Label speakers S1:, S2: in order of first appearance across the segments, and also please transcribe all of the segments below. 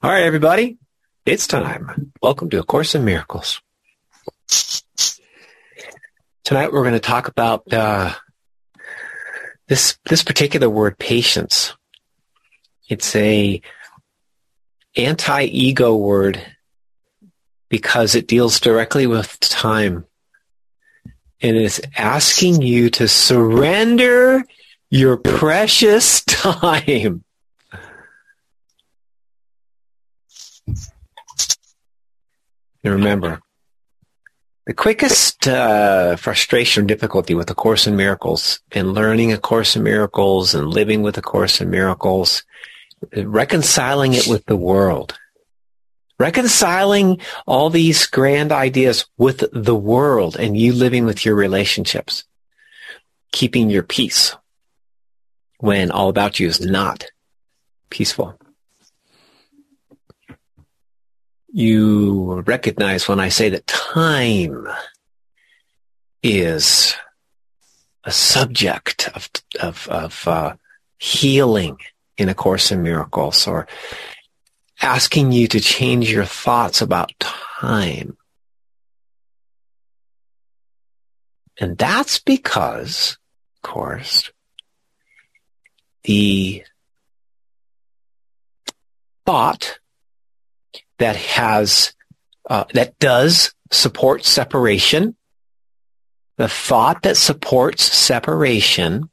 S1: All right, everybody, it's time. Welcome to A Course in Miracles. Tonight we're going to talk about this particular word, patience. It's a anti-ego word because it deals directly with time. And it's asking you to surrender your precious time. And remember, the quickest frustration or difficulty with A Course in Miracles and learning A Course in Miracles and living with A Course in Miracles, reconciling it with the world, reconciling all these grand ideas with the world and you living with your relationships, keeping your peace when all about you is not peaceful. You recognize when I say that time is a subject of healing in A Course in Miracles, or asking you to change your thoughts about time. And that's because, of course, the thought that does support separation, the thought that supports separation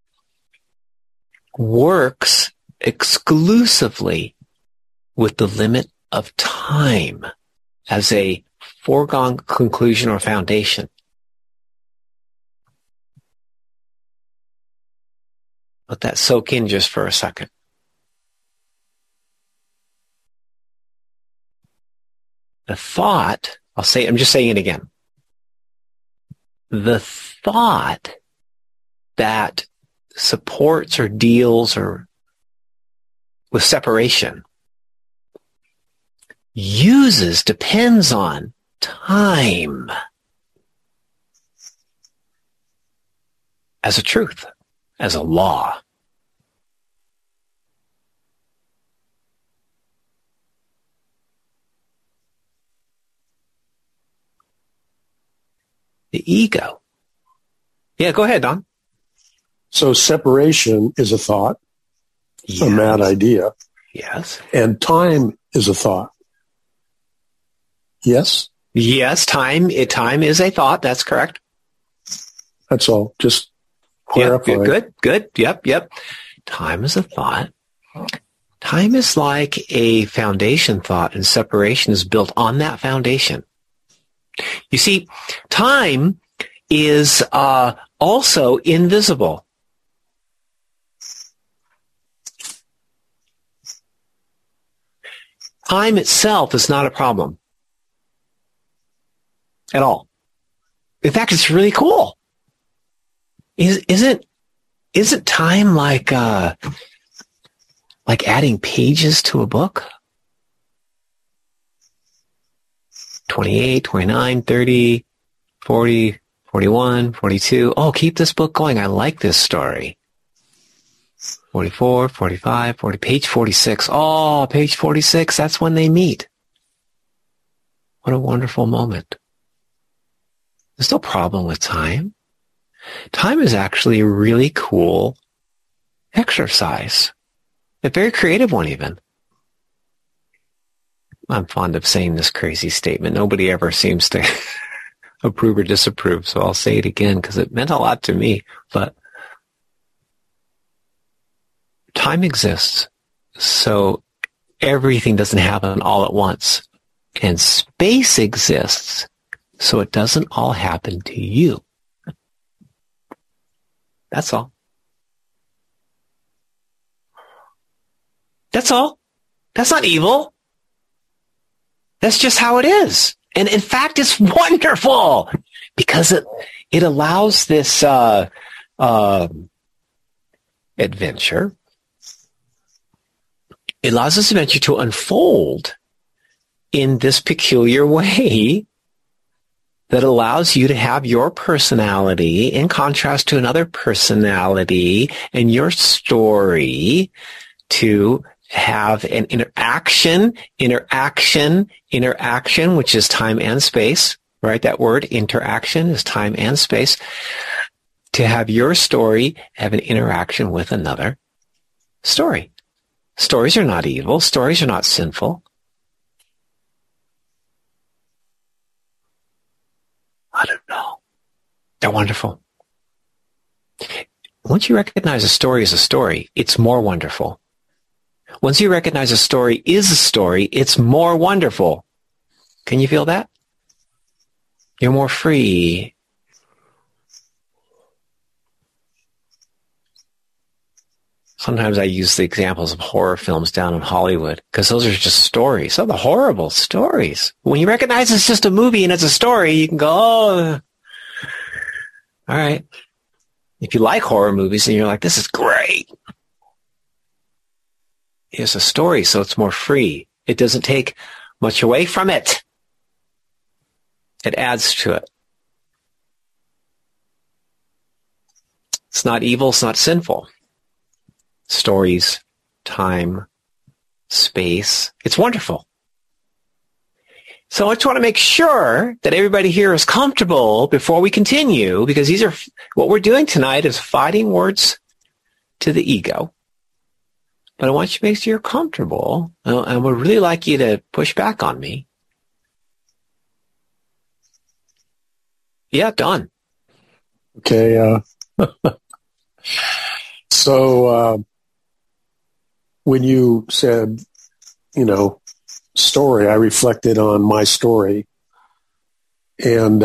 S1: works exclusively with the limit of time as a foregone conclusion or foundation. Let that soak in just for a second. The thought, I'm just saying it again. The thought that supports or deals or with separation depends on time as a truth, as a law. The ego. Yeah, go ahead, Don.
S2: So separation is a thought,
S1: Yes.
S2: a mad idea.
S1: Yes.
S2: And time is a thought. Yes?
S1: Yes, time is a thought. That's correct.
S2: That's all. Just clarifying.
S1: Good. Yep. Time is a thought. Time is like a foundation thought, and separation is built on that foundation. You see, time is also invisible. Time itself is not a problem at all. In fact, it's really cool. Isn't time like adding pages to a book? 28, 29, 30, 40, 41, 42. Oh, keep this book going. I like this story. 44, 45, 40, page 46. Oh, page 46. That's when they meet. What a wonderful moment. There's no problem with time. Time is actually a really cool exercise. A very creative one, even. I'm fond of saying this crazy statement. Nobody ever seems to approve or disapprove, so I'll say it again because it meant a lot to me. But time exists, so everything doesn't happen all at once. And space exists, so it doesn't all happen to you. That's all. That's all. That's not evil. That's just how it is. And in fact, it's wonderful because it allows this adventure. It allows this adventure to unfold in this peculiar way that allows you to have your personality in contrast to another personality and your story to have an interaction, which is time and space, right? That word interaction is time and space. To have your story have an interaction with another story. Stories are not evil. Stories are not sinful. I don't know. They're wonderful. Once you recognize a story is a story, it's more wonderful. Once you recognize a story is a story, it's more wonderful. Can you feel that? You're more free. Sometimes I use the examples of horror films down in Hollywood because those are just stories. Oh, the horrible stories. When you recognize it's just a movie and it's a story, you can go, oh, all right. If you like horror movies and you're like, this is great. It's a story, so it's more free. It doesn't take much away from it. It adds to it. It's not evil, it's not sinful. Stories, time, space. It's wonderful. So I just want to make sure that everybody here is comfortable before we continue, because these are what we're doing tonight is fighting words to the ego. But I want you to make sure you're comfortable, and I would really like you to push back on me. Yeah, Don.
S2: Okay. So when you said, story, I reflected on my story, and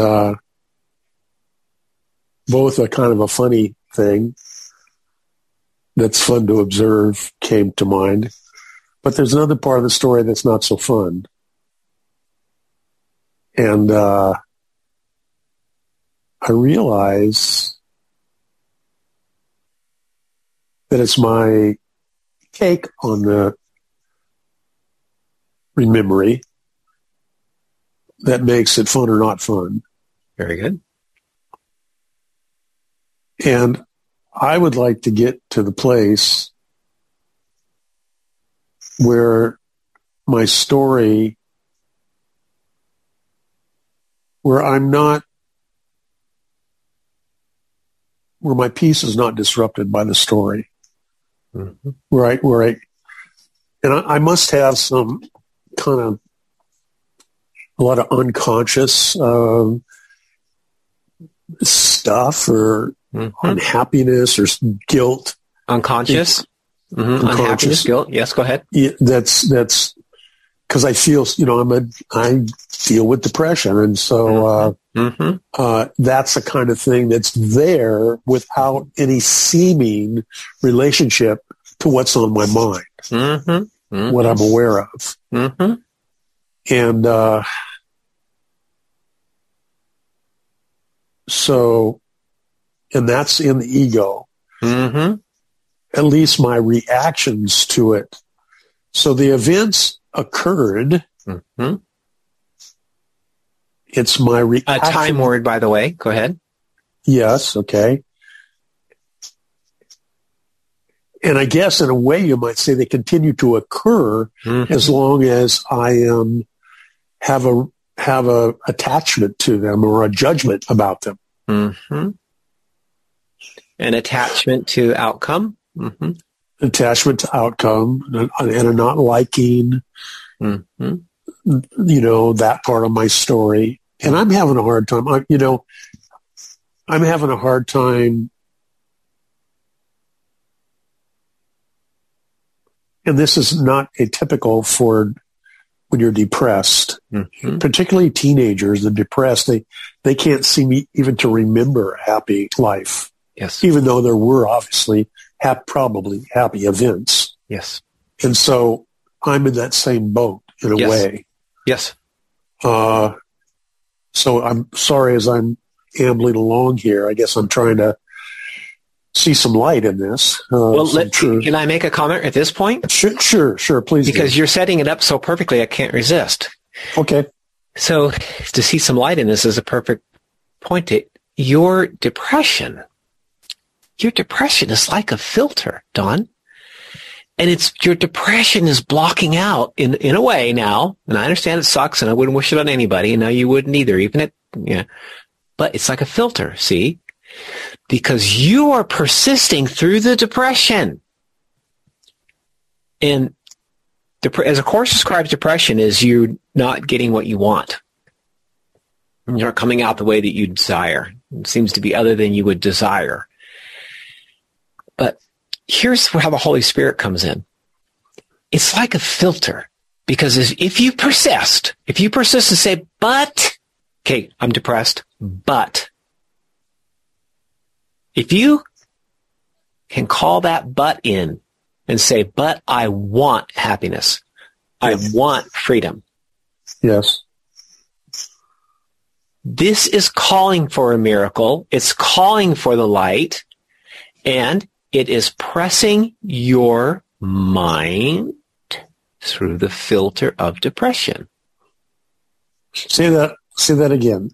S2: both a kind of a funny thing that's fun to observe came to mind, but there's another part of the story that's not so fun. And I realize that it's my take on the memory that makes it fun or not fun.
S1: Very good.
S2: And I would like to get to the place where my story, where my peace is not disrupted by the story. Mm-hmm. I must have some kind of a lot of unconscious stuff or unhappiness or guilt.
S1: Unconscious? Unhappiness, guilt. Yes, go ahead.
S2: Yeah, that's because I feel, I deal with depression. And so that's the kind of thing that's there without any seeming relationship to what's on my mind, what I'm aware of. And and that's in the ego. At least my reactions to it. So the events occurred. It's my reaction.
S1: A time word, by the way. Go ahead.
S2: Yes. Okay. And I guess in a way you might say they continue to occur as long as I have a attachment to them or a judgment about them.
S1: An attachment to outcome.
S2: Attachment to outcome and a not liking, that part of my story. And I'm having a hard time. I'm having a hard time. And this is not atypical for when you're depressed, particularly teenagers. The depressed, they can't seem even to remember a happy life.
S1: Yes.
S2: Even though there were obviously probably happy events.
S1: Yes.
S2: And so I'm in that same boat in a way.
S1: Yes.
S2: So I'm sorry as I'm ambling along here. I guess I'm trying to see some light in this.
S1: Can I make a comment at this point?
S2: Sure, please.
S1: Because you're setting it up so perfectly, I can't resist.
S2: Okay.
S1: So to see some light in this is a perfect point. Your depression is like a filter, Don. And it's your depression is blocking out in a way now. And I understand it sucks and I wouldn't wish it on anybody. And now you wouldn't either, but it's like a filter, see? Because you are persisting through the depression. And as a Course describes depression, is you not getting what you want. You're not coming out the way that you desire. It seems to be other than you would desire. But here's how the Holy Spirit comes in. It's like a filter. Because if you persist and say, but, okay, I'm depressed, but. If you can call that but in and say, but I want happiness. I want freedom.
S2: Yes.
S1: This is calling for a miracle. It's calling for the light. And it is pressing your mind through the filter of depression.
S2: Say that again.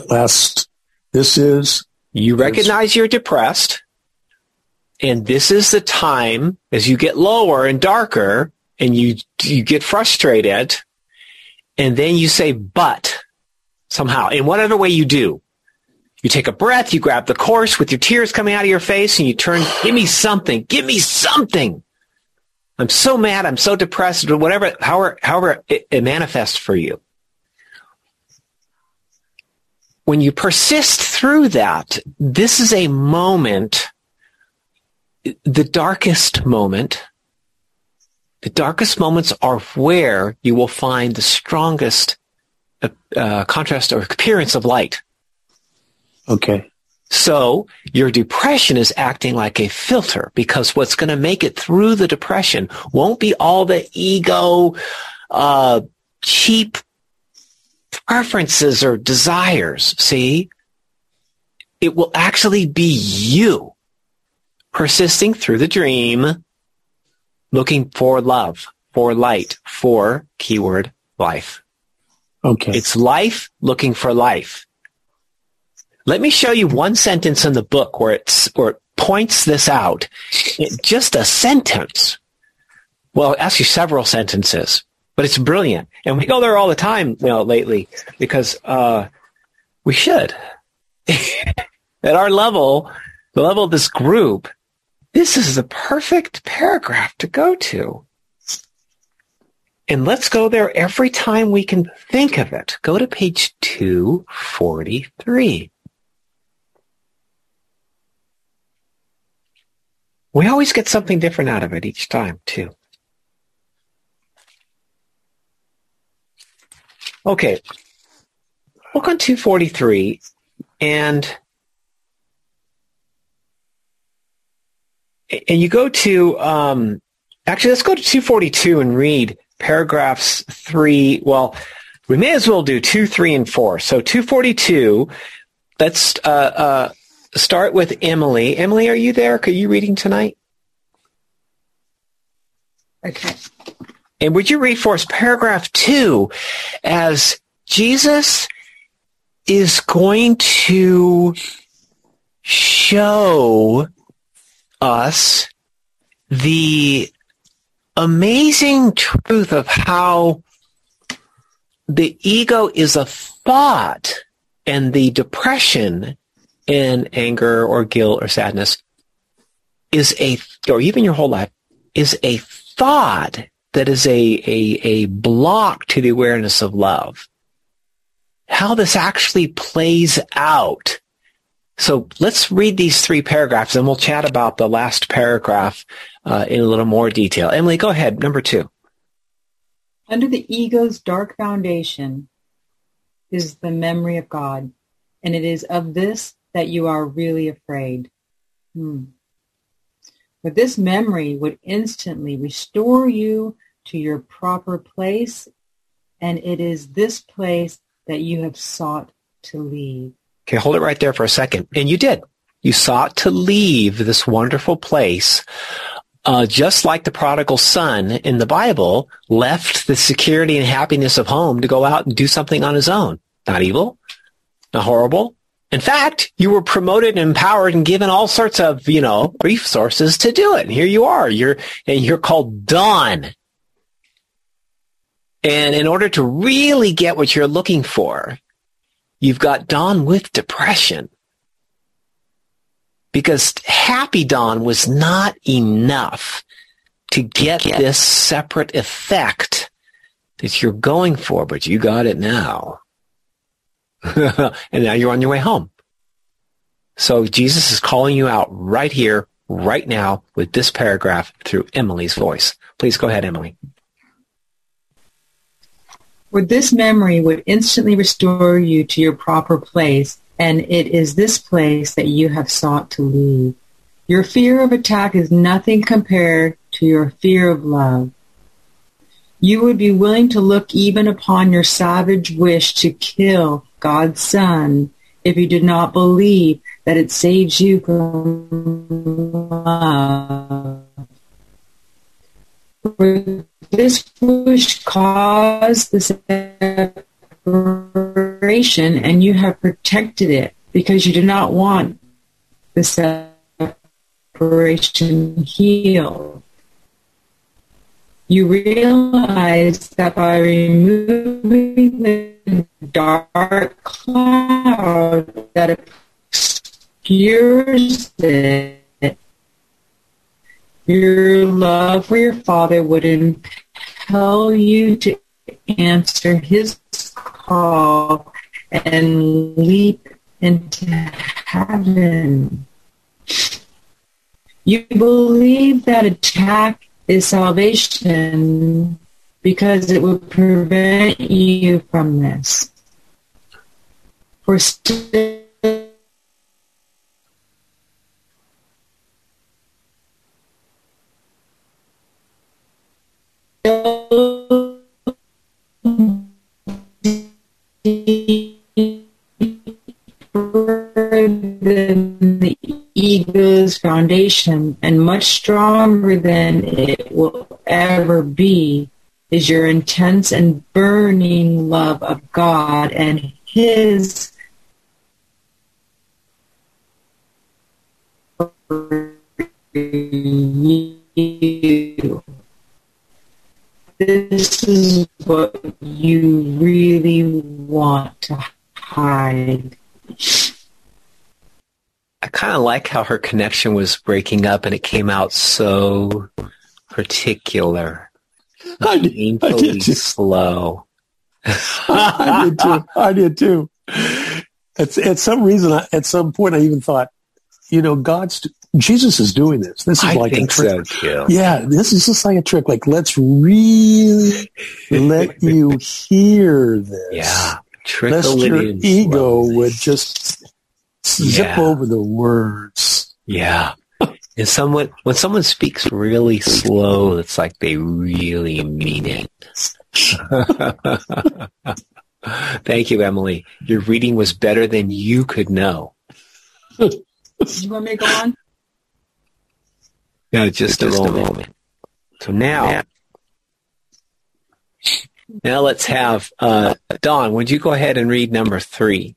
S1: You recognize you're depressed, and this is the time as you get lower and darker, and you get frustrated, and then you say, but, somehow, in whatever way you do. You take a breath, you grab the Course with your tears coming out of your face, and you turn, give me something. I'm so mad, I'm so depressed, or whatever, however it manifests for you. When you persist through that, this is a moment, the darkest moments are where you will find the strongest contrast or appearance of light.
S2: Okay.
S1: So your depression is acting like a filter, because what's going to make it through the depression won't be all the ego, cheap preferences or desires. See? It will actually be you persisting through the dream, looking for love, for light, for keyword life.
S2: Okay.
S1: It's life looking for life. Let me show you one sentence in the book where it points this out. Just a sentence. Well, it asks you several sentences, but it's brilliant. And we go there all the time, lately, because we should. At our level, the level of this group, this is the perfect paragraph to go to. And let's go there every time we can think of it. Go to page 243. We always get something different out of it each time, too. Okay. Look on 243, and you go to, actually, let's go to 242 and read paragraphs 3. Well, we may as well do 2, 3, and 4. So 242, let's start with Emily. Emily, are you there? Are you reading tonight?
S3: Okay.
S1: And would you read for us paragraph 2 as Jesus is going to show us the amazing truth of how the ego is a thought, and the depression and anger or guilt or sadness is or even your whole life, is a thought that is a block to the awareness of love. How this actually plays out. So let's read these 3 paragraphs, and we'll chat about the last paragraph in a little more detail. Emily, go ahead. Number 2.
S3: Under the ego's dark foundation is the memory of God, and it is of this that you are really afraid. But this memory would instantly restore you to your proper place, and it is this place that you have sought to leave.
S1: Okay, hold it right there for a second. And you did. You sought to leave this wonderful place, just like the prodigal son in the Bible left the security and happiness of home to go out and do something on his own. Not evil, not horrible, In fact, you were promoted and empowered and given all sorts of, resources to do it. And here you are. You're called Dawn. And in order to really get what you're looking for, you've got Dawn with depression. Because happy Dawn was not enough to get this separate effect that you're going for, but you got it now. And now you're on your way home. So Jesus is calling you out right here, right now, with this paragraph through Emily's voice. Please go ahead, Emily.
S3: For this memory would instantly restore you to your proper place, and it is this place that you have sought to leave. Your fear of attack is nothing compared to your fear of love. You would be willing to look even upon your savage wish to kill God's Son if you did not believe that it saves you from love. For this wish caused the separation, and you have protected it because you do not want the separation healed. You realize that by removing the dark cloud that obscures it, your love for your Father would impel you to answer his call and leap into heaven. You believe that attack is salvation because it would prevent you from this. For still than the ego's foundation and much stronger than it will ever be is your intense and burning love of God and his you. This is what you really want to hide.
S1: I kind of like how her connection was breaking up and it came out so particular.
S2: I did too.
S1: Slow.
S2: I did too. At some reason, at some point, I even thought, Jesus is doing this. This is like a trick.
S1: So too.
S2: Yeah, this is just like a trick. Like, let's really let you hear this.
S1: Yeah.
S2: Lest your ego would just zip over the words.
S1: Yeah. And when someone speaks really slow, it's like they really mean it. Thank you, Emily. Your reading was better than you could know.
S3: You want me to go on?
S1: Yeah, just a moment. So now let's have Dawn. Would you go ahead and read number 3?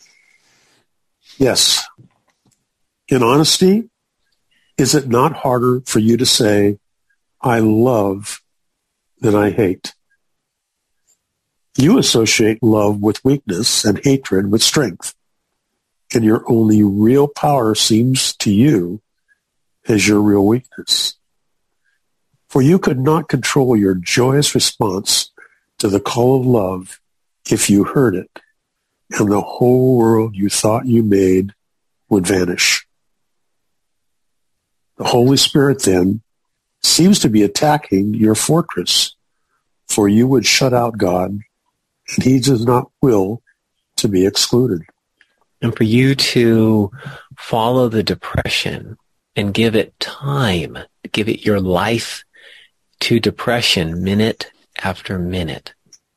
S2: Yes. In honesty, is it not harder for you to say, I love than I hate? You associate love with weakness and hatred with strength, and your only real power seems to you as your real weakness. For you could not control your joyous response to the call of love if you heard it, and the whole world you thought you made would vanish. The Holy Spirit, then, seems to be attacking your fortress, for you would shut out God, and he does not will to be excluded.
S1: And for you to follow the depression and give it time, give it your life to depression minute after minute.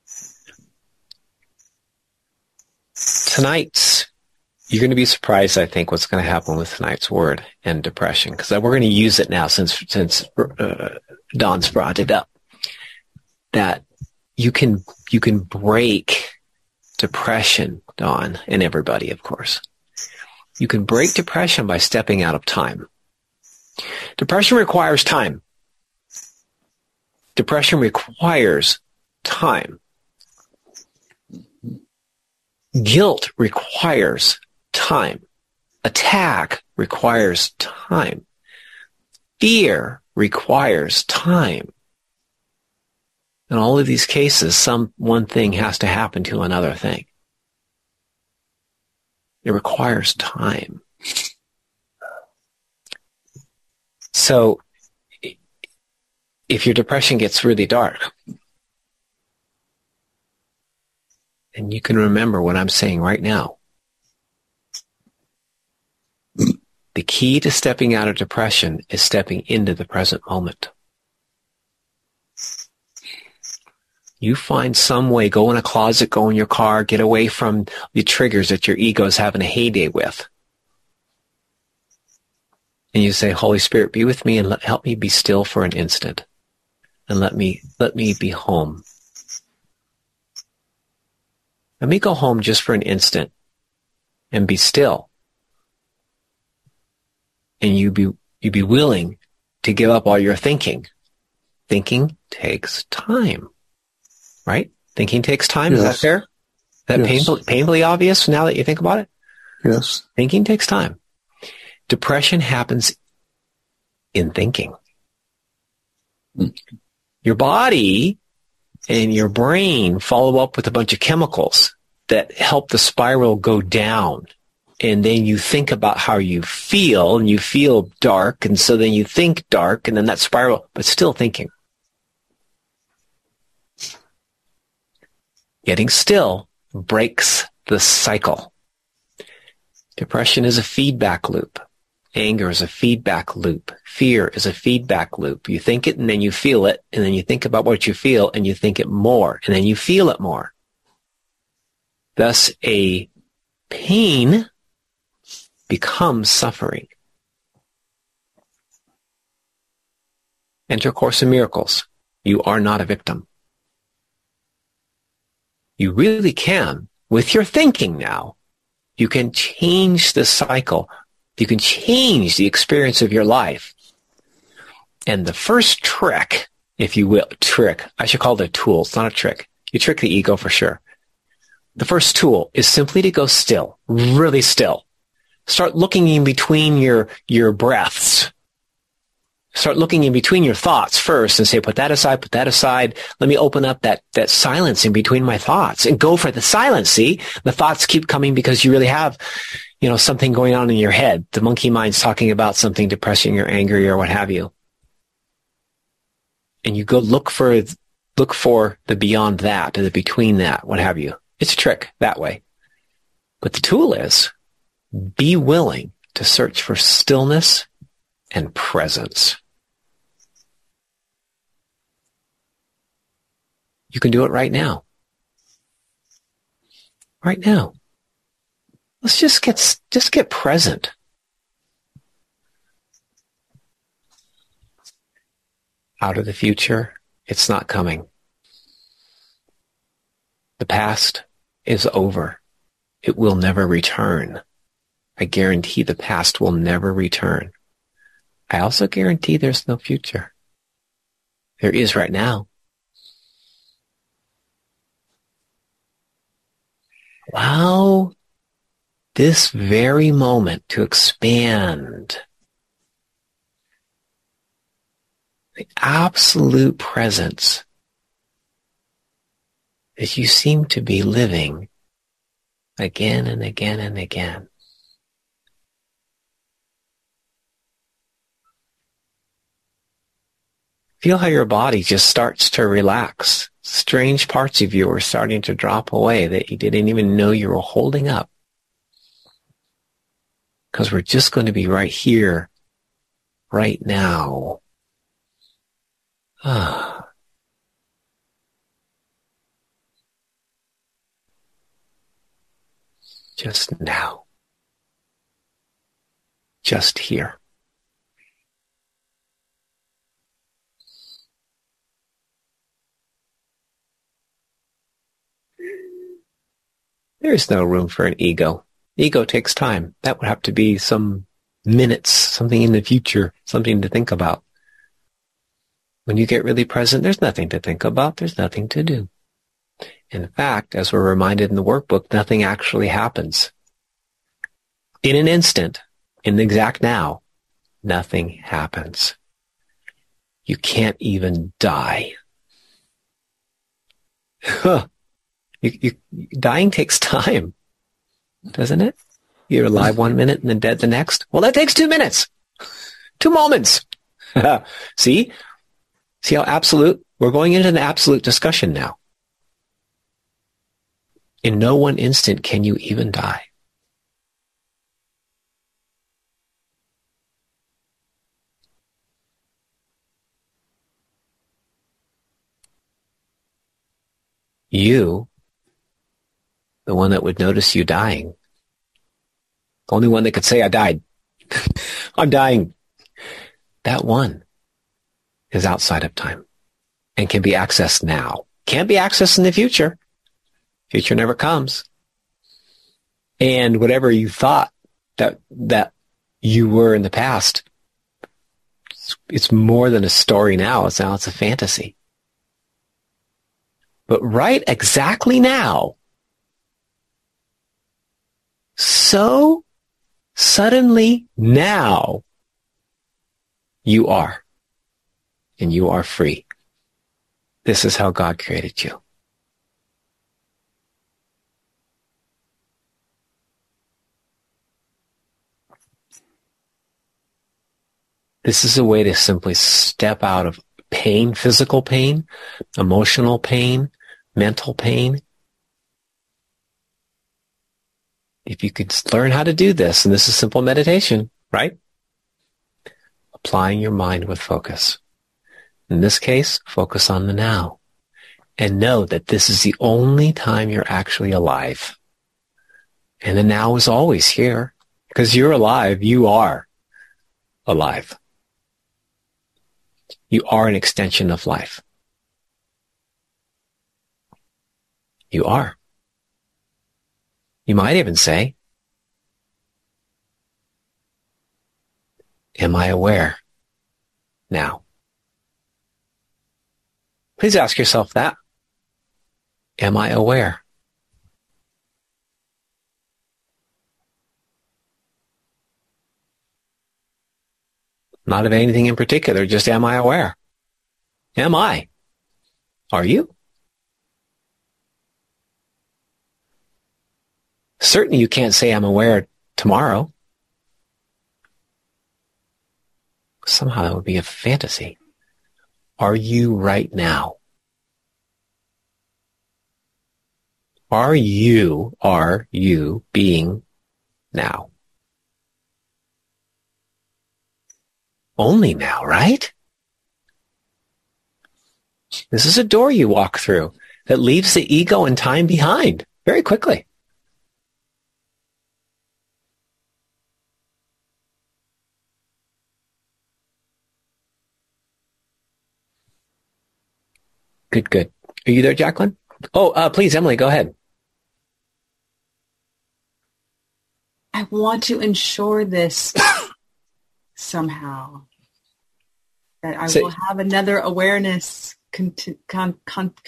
S1: You're going to be surprised, I think, what's going to happen with tonight's word and depression, because we're going to use it now since Dawn's brought it up, that you can break depression, Dawn, and everybody, of course, You can break depression by stepping out of time. Depression requires time. Depression requires time. Guilt requires time. Attack requires time. Fear requires time. In all of these cases, one thing has to happen to another thing. It requires time. So, if your depression gets really dark, and you can remember what I'm saying right now, the key to stepping out of depression is stepping into the present moment. You find some way, go in a closet, go in your car, get away from the triggers that your ego is having a heyday with. And you say, Holy Spirit, be with me and help me be still for an instant. And let me be home. Let me go home just for an instant and be still. And you be willing to give up all your thinking. Thinking takes time. Right? Thinking takes time. Yes. Is that fair? Is that yes. painfully obvious now that you think about it?
S2: Yes.
S1: Thinking takes time. Depression happens in thinking. Your body and your brain follow up with a bunch of chemicals that help the spiral go down. And then you think about how you feel, and you feel dark, and so then you think dark, and then that spiral, but still thinking. Getting still breaks the cycle. Depression is a feedback loop. Anger is a feedback loop. Fear is a feedback loop. You think it and then you feel it, and then you think about what you feel and you think it more, and then you feel it more. Thus, a pain becomes suffering. Enter Course in Miracles. You are not a victim. You really can, with your thinking now, you can change the cycle. You can change the experience of your life. And the first trick, if you will, I should call it a tool. It's not a trick. You trick the ego for sure. The first tool is simply to go still, really still. Start looking in between your breaths. Start looking in between your thoughts first and say, put that aside. Let me open up that silence in between my thoughts and go for the silence. See, the thoughts keep coming because you really have, something going on in your head. The monkey mind's talking about something depressing or angry or what have you. And you go look for the beyond that or the between that, what have you. It's a trick that way. But the tool is be willing to search for stillness and presence. You can do it right now. Right now. Let's just get present. Out of the future, it's not coming. The past is over. It will never return. I guarantee the past will never return. I also guarantee there's no future. There is right now. Allow this very moment to expand. The absolute presence that you seem to be living again and again and again. Feel how your body just starts to relax. Strange parts of you are starting to drop away that you didn't even know you were holding up. Because we're just going to be right here, right now. Just now. Just here. There is no room for an ego. Ego takes time. That would have to be some minutes, something in the future, something to think about. When you get really present, there's nothing to think about. There's nothing to do. In fact, as we're reminded in the workbook, nothing actually happens. In an instant, in the exact now, nothing happens. You can't even die. Dying takes time, doesn't it? You're alive 1 minute and then dead the next. Well, that takes 2 minutes. 2 moments. See? See how absolute? We're going into an absolute discussion now. In no one instant can you even die. You, the one that would notice you dying, the only one that could say, I died. I'm dying. That one is outside of time and can be accessed now. Can't be accessed in the future. Future never comes. And whatever you thought that you were in the past, it's more than a story now. It's a fantasy. But right exactly now, so suddenly now, you are. And you are free. This is how God created you. This is a way to simply step out of pain, physical pain, emotional pain, mental pain. If you could learn how to do this, and this is simple meditation, right? Applying your mind with focus. In this case, focus on the now. And know that this is the only time you're actually alive. And the now is always here. Because you're alive, you are alive. You are an extension of life. You are. You might even say, am I aware now? Please ask yourself that. Am I aware? Not of anything in particular, just am I aware? Am I? Are you? Certainly you can't say I'm aware tomorrow. Somehow that would be a fantasy. Are you right now? Are you being now? Only now, right? This is a door you walk through that leaves the ego and time behind very quickly. Good. Are you there, Jacqueline? Oh, please, Emily, go ahead.
S3: I want to ensure this somehow, that I will have another awareness continuum.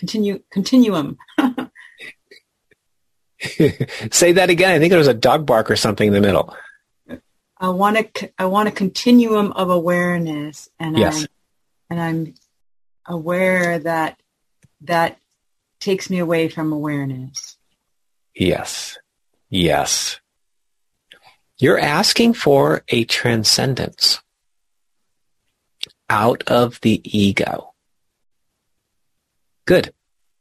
S1: Say that again. I think there was a dog bark or something in the middle.
S3: I want a continuum of awareness, and
S1: yes.
S3: I'm aware that takes me away from awareness.
S1: Yes. You're asking for a transcendence out of the ego. Good.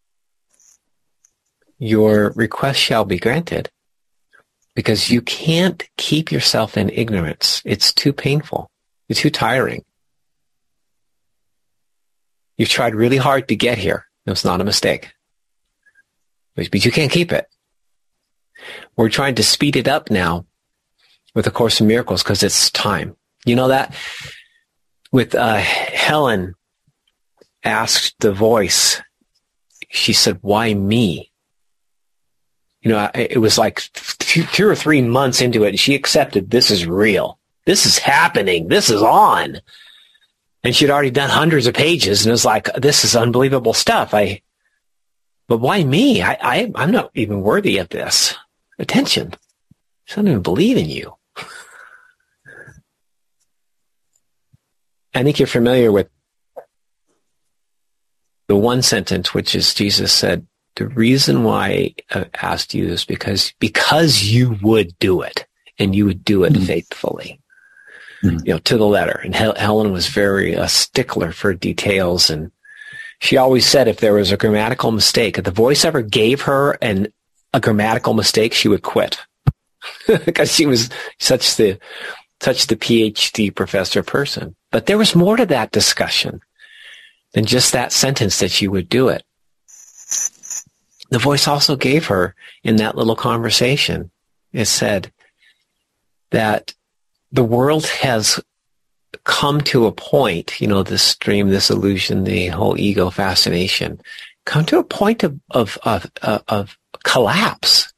S1: Your request shall be granted, because you can't keep yourself in ignorance. It's too painful. It's too tiring. You've tried really hard to get here. It's not a mistake. But you can't keep it. We're trying to speed it up now with A Course in Miracles because it's time. You know that? With Helen asked the voice, she said, why me? You know, it was like 2 or 3 months into it, and she accepted this is real. This is happening. This is on. And she'd already done hundreds of pages, and it was like, this is unbelievable stuff. But why me? I'm not even worthy of this attention. I don't even believe in you. I think you're familiar with the one sentence, which is Jesus said, the reason why I asked you is because you would do it, and you would do it faithfully, to the letter. And Helen was very a stickler for details, and she always said if there was a grammatical mistake, if the voice ever gave her a grammatical mistake, she would quit because she was such the PhD professor person. But there was more to that discussion than just that sentence that she would do it. The voice also gave her in that little conversation, it said that the world has come to a point, this dream, this illusion, the whole ego fascination, come to a point of collapse.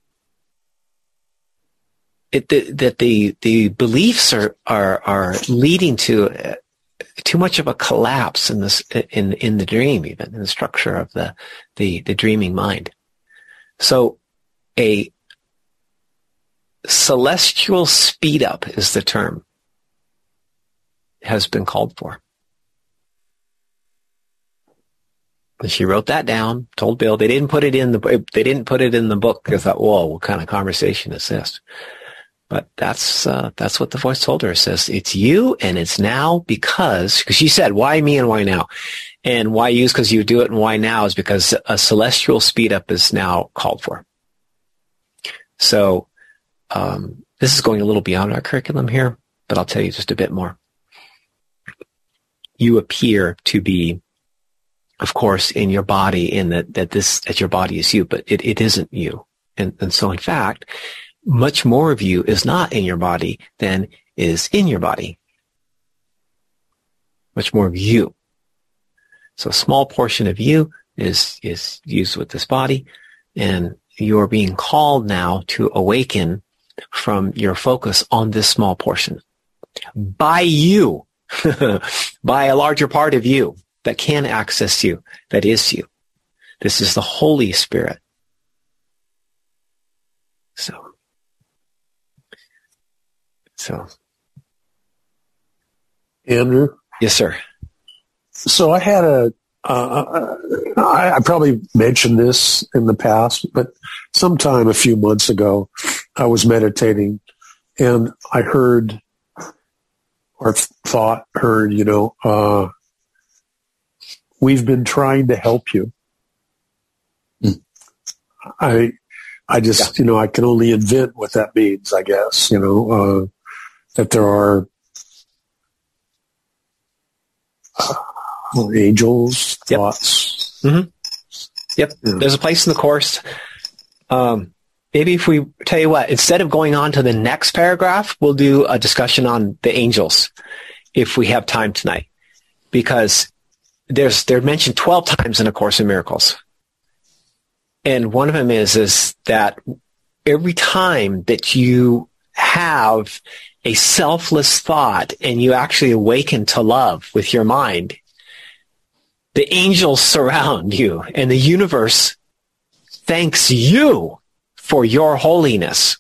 S1: That the beliefs are leading to too much of a collapse in this in the dream, even in the structure of the dreaming mind. So a celestial speed up is the term has been called for. And she wrote that down, told Bill. They didn't put it in the book. I thought, whoa, what kind of conversation is this? But that's what the voice told her. It says, it's you, and it's now because she said, why me and why now? And why you is because you do it, and why now is because a celestial speed up is now called for. So this is going a little beyond our curriculum here, but I'll tell you just a bit more. You appear to be, of course, in your body, in that your body is you, but it isn't you. And so, in fact, much more of you is not in your body than is in your body. Much more of you. So a small portion of you is used with this body, and you're being called now to awaken from your focus on this small portion. By you, by a larger part of you that can access you, that is you. This is the Holy Spirit. So,
S2: Andrew?
S1: Yes, sir.
S2: So I had I probably mentioned this in the past, but sometime a few months ago, I was meditating and I heard, we've been trying to help you. I just, I can only invent what that means, I guess, that there are angels, thoughts.
S1: Mm-hmm. Yep. Yeah. There's a place in the Course. Maybe if we tell you what, instead of going on to the next paragraph, we'll do a discussion on the angels if we have time tonight, because they're mentioned 12 times in A Course in Miracles. And one of them is that every time that you have a selfless thought and you actually awaken to love with your mind, the angels surround you and the universe thanks you for your holiness.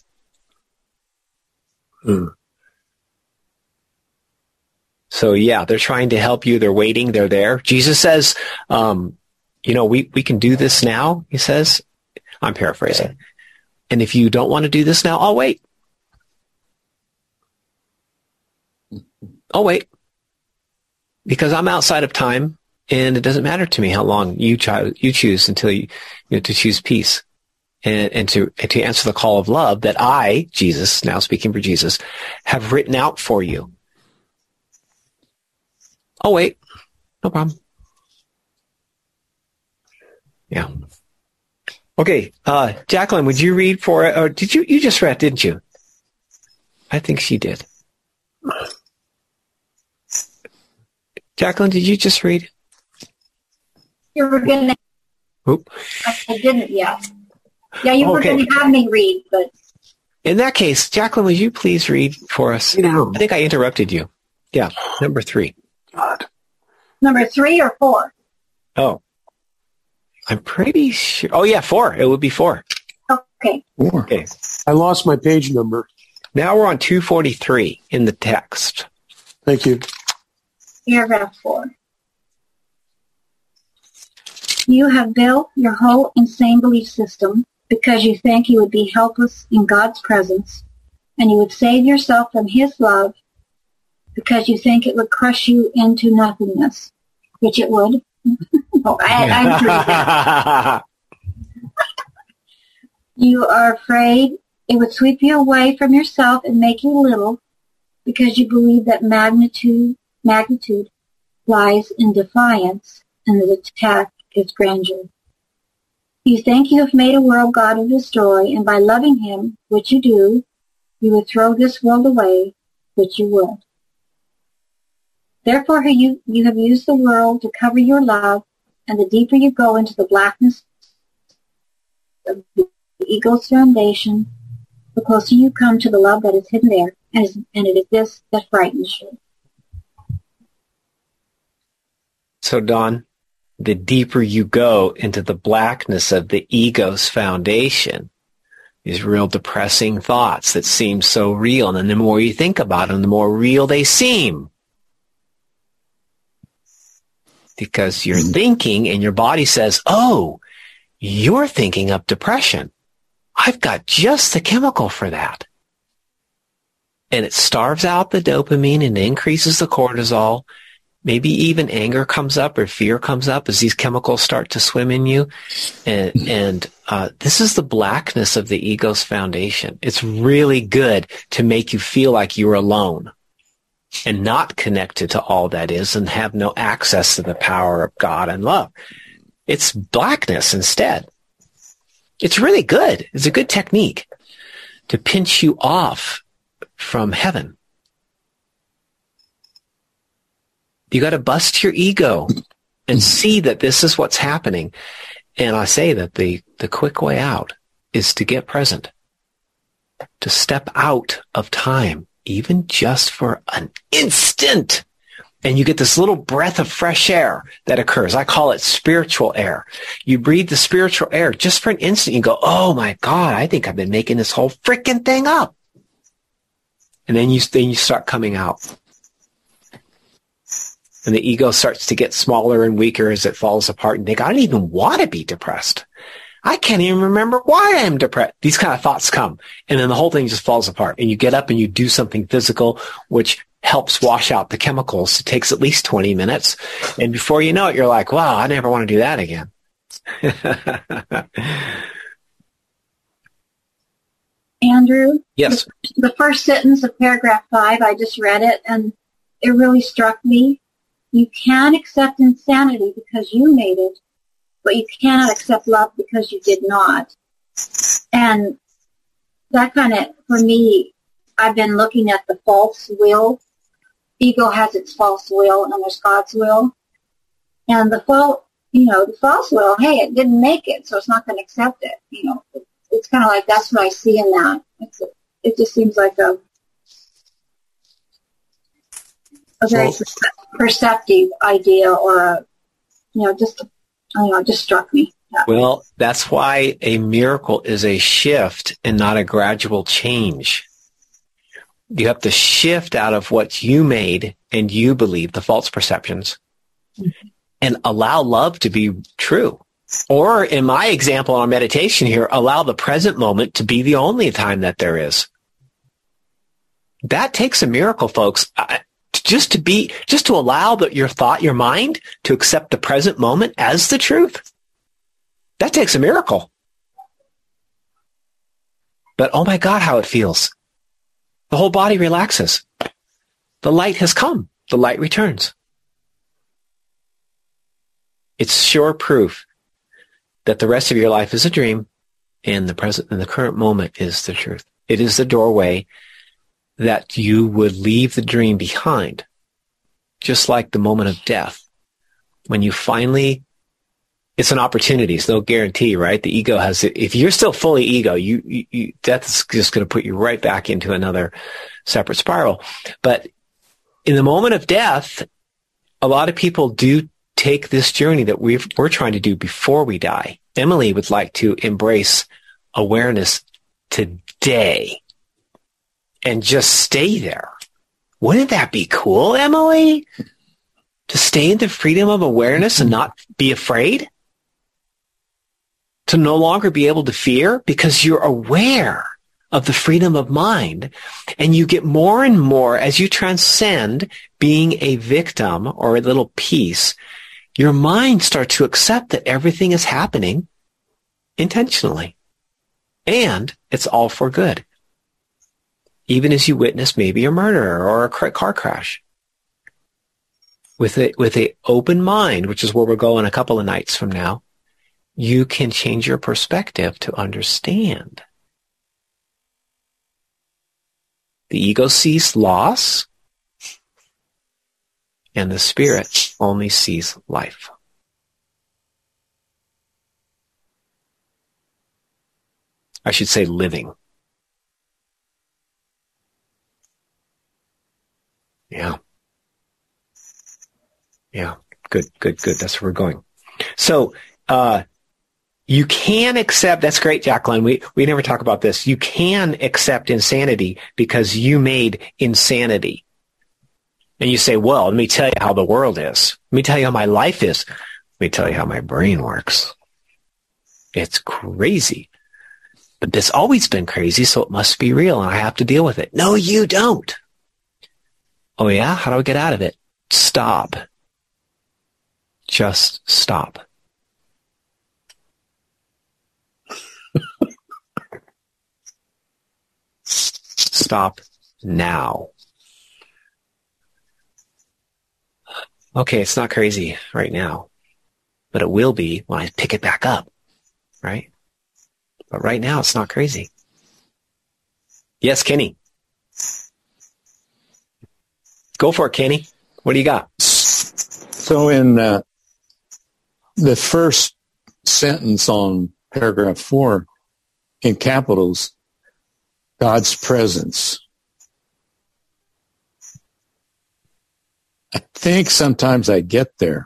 S1: So yeah, they're trying to help you. They're waiting. They're there. Jesus says, we can do this now, he says. I'm paraphrasing. And if you don't want to do this now, I'll wait. I'll wait. Because I'm outside of time, and it doesn't matter to me how long you choose until you to choose peace and to answer the call of love that I, Jesus, now speaking for Jesus, have written out for you. I'll wait. No problem. Yeah. Okay, Jacqueline, would you read for it? Or did you just read, didn't you? I think she did. Jacqueline, did you just read?
S4: You were going to.
S1: Oop.
S4: I didn't yet. Yeah, you were going to have me read, but.
S1: In that case, Jacqueline, would you please read for us? I think I interrupted you. Yeah, number 3.
S2: God.
S4: Number 3 or 4?
S1: Oh, I'm pretty sure. Oh, yeah, 4. It would be 4.
S4: Okay.
S2: 4.
S1: Okay.
S2: I lost my page number.
S1: Now we're on 243 in the text.
S2: Thank you.
S4: Paragraph 4. You have built your whole insane belief system because you think you would be helpless in God's presence, and you would save yourself from His love because you think it would crush you into nothingness, which it would. Oh, I'm sure that. You are afraid it would sweep you away from yourself and make you little because you believe that magnitude lies in defiance and that attack is grandeur. You think you have made a world God to destroy, and by loving Him, which you do, you would throw this world away, which you would. Therefore, you have used the world to cover your love, and the deeper you go into the blackness of the ego's foundation, the closer you come to the love that is hidden there, and it is this that frightens you.
S1: So, Dawn, the deeper you go into the blackness of the ego's foundation, these real depressing thoughts that seem so real, and then the more you think about them, the more real they seem. Because you're thinking and your body says, oh, you're thinking of depression. I've got just the chemical for that. And it starves out the dopamine and increases the cortisol. Maybe even anger comes up or fear comes up as these chemicals start to swim in you. And this is the blackness of the ego's foundation. It's really good to make you feel like you're alone and not connected to all that is and have no access to the power of God and love. It's blackness instead. It's really good. It's a good technique to pinch you off from heaven. You got to bust your ego and see that this is what's happening. And I say that the quick way out is to get present, to step out of time, even just for an instant. And you get this little breath of fresh air that occurs. I call it spiritual air. You breathe the spiritual air just for an instant. You go, oh my God, I think I've been making this whole freaking thing up. And then you start coming out. And the ego starts to get smaller and weaker as it falls apart and think, I don't even want to be depressed. I can't even remember why I'm depressed. These kind of thoughts come. And then the whole thing just falls apart. And you get up and you do something physical, which helps wash out the chemicals. It takes at least 20 minutes. And before you know it, you're like, wow, I never want to do that again.
S4: Andrew?
S1: Yes.
S4: The first sentence of paragraph 5, I just read it, and it really struck me. You can accept insanity because you made it, but you cannot accept love because you did not. And that kind of, for me, I've been looking at the false will. Ego has its false will, and there's God's will. And the false will, hey, it didn't make it, so it's not going to accept it. It's kind of like that's what I see in that. It just seems like a very perceptive idea, or it just struck me.
S1: Well, that's why a miracle is a shift and not a gradual change. You have to shift out of what you made and you believe, the false perceptions, and allow love to be true. Or in my example on meditation here, allow the present moment to be the only time that there is. That takes a miracle, folks. Just to allow your mind to accept the present moment as the truth. That takes a miracle. But oh my God, how it feels. The whole body relaxes. The light has come. The light returns. It's sure proof that the rest of your life is a dream and the present and the current moment is the truth. It is the doorway that you would leave the dream behind, just like the moment of death. When you finally it's an opportunity. It's no guarantee, right? The ego has it. If you're still fully ego, you that's just going to put you right back into another separate spiral. But in the moment of death, a lot of people do take this journey that we're trying to do before we die. Emily would like to embrace awareness today and just stay there. Wouldn't that be cool, Emily? To stay in the freedom of awareness and not be afraid? To no longer be able to fear because you're aware of the freedom of mind, and you get more and more as you transcend being a victim or a little piece, your mind starts to accept that everything is happening intentionally and it's all for good. Even as you witness maybe a murder or a car crash. With a open mind, which is where we're going a couple of nights from now, you can change your perspective to understand. The ego sees loss, and the spirit only sees life. I should say living. Yeah. Yeah. Good. That's where we're going. So, you can accept, that's great, Jacqueline. We never talk about this. You can accept insanity because you made insanity. And you say, well, let me tell you how the world is. Let me tell you how my life is. Let me tell you how my brain works. It's crazy. But it's always been crazy, so it must be real, and I have to deal with it. No, you don't. Oh, yeah? How do I get out of it? Stop. Just stop. Stop now. Okay, it's not crazy right now, but it will be when I pick it back up, right? But right now, it's not crazy. Yes, Kenny. Go for it, Kenny. What do you got?
S5: So in the first sentence on paragraph 4, in capitals, God's presence. I think sometimes I get there.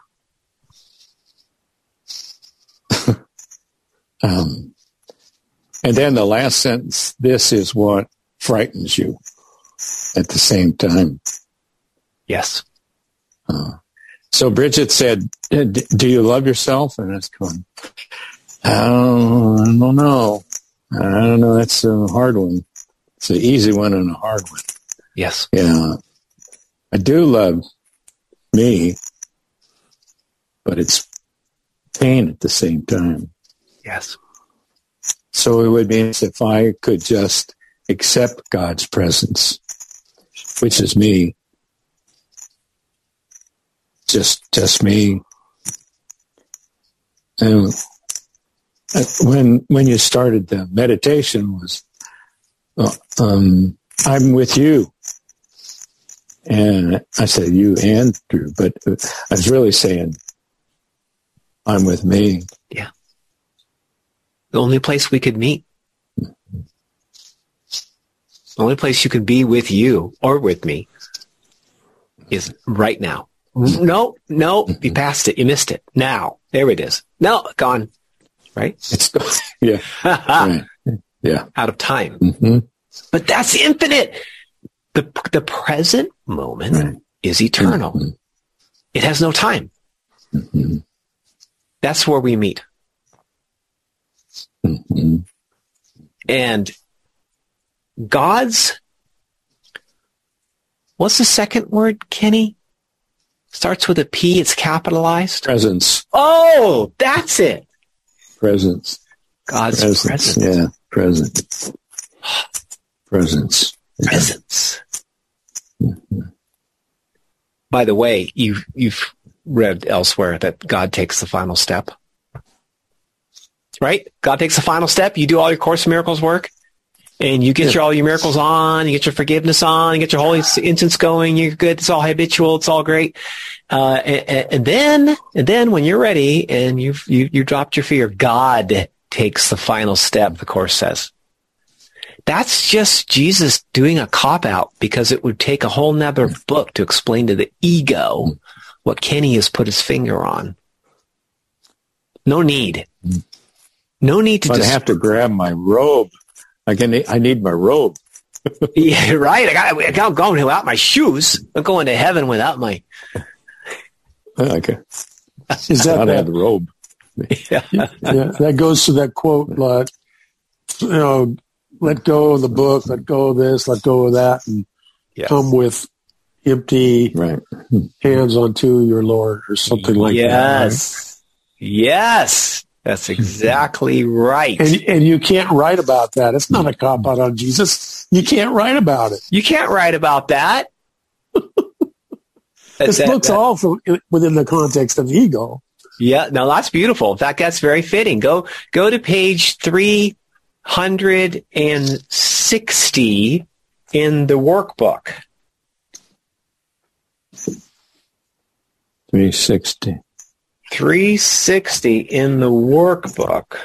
S5: And then the last sentence, this is what frightens you at the same time.
S1: Yes.
S5: So Bridget said, do you love yourself? And I was going, I don't know. I don't know. That's a hard one. It's an easy one and a hard one.
S1: Yes.
S5: Yeah. I do love me, but it's pain at the same time.
S1: Yes.
S5: So it would mean if I could just accept God's presence, which is me, just me. And when you started the meditation was, I'm with you. And I said, you, Andrew, but I was really saying, I'm with me.
S1: Yeah. The only place we could meet. The only place you could be with you or with me is right now. No, you passed it. You missed it. Now. There it is. No, gone. Right?
S5: It's yeah. Right. Yeah.
S1: Out of time.
S5: Mm-hmm.
S1: But that's infinite. The present moment is eternal. Mm-hmm. It has no time.
S5: Mm-hmm.
S1: That's where we meet.
S5: Mm-hmm.
S1: And God's, what's the second word, Kenny? Starts with a P, it's capitalized.
S5: Presence.
S1: Oh, that's it.
S5: Presence.
S1: God's presence.
S5: Yeah, presence. Presence. Yeah.
S1: Presence.
S5: Mm-hmm.
S1: By the way, you've read elsewhere that God takes the final step. Right? God takes the final step. You do all your Course in Miracles work. And you get all your miracles on, you get your forgiveness on, you get your holy incense going, you're good, it's all habitual, it's all great. And then when you're ready and you dropped your fear, God takes the final step, the Course says. That's just Jesus doing a cop-out, because it would take a whole nother book to explain to the ego what Kenny has put his finger on. No need. No need to
S5: I have to grab my robe. I need my robe.
S1: Yeah, right. I can't go without my shoes. I'm going to heaven without my...
S5: Okay.
S2: Is that
S5: I had the robe.
S2: Yeah, that goes to that quote, let go of the book, let go of this, let go of that, and come with empty hands unto your Lord, or something like that. Right?
S1: Yes. That's exactly right.
S2: And you can't write about that. It's not a cop-out on Jesus. You can't write about it.
S1: You can't write about that.
S2: This book's all within the context of ego.
S1: Yeah, no, that's beautiful. In fact, that's very fitting. Go to page 360 in the workbook.
S5: 360.
S1: 360 in the workbook.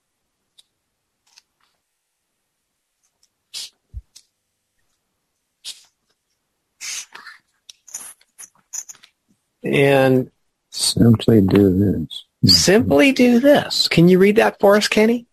S1: And
S5: simply do this.
S1: Simply do this. Can you read that for us, Kenny?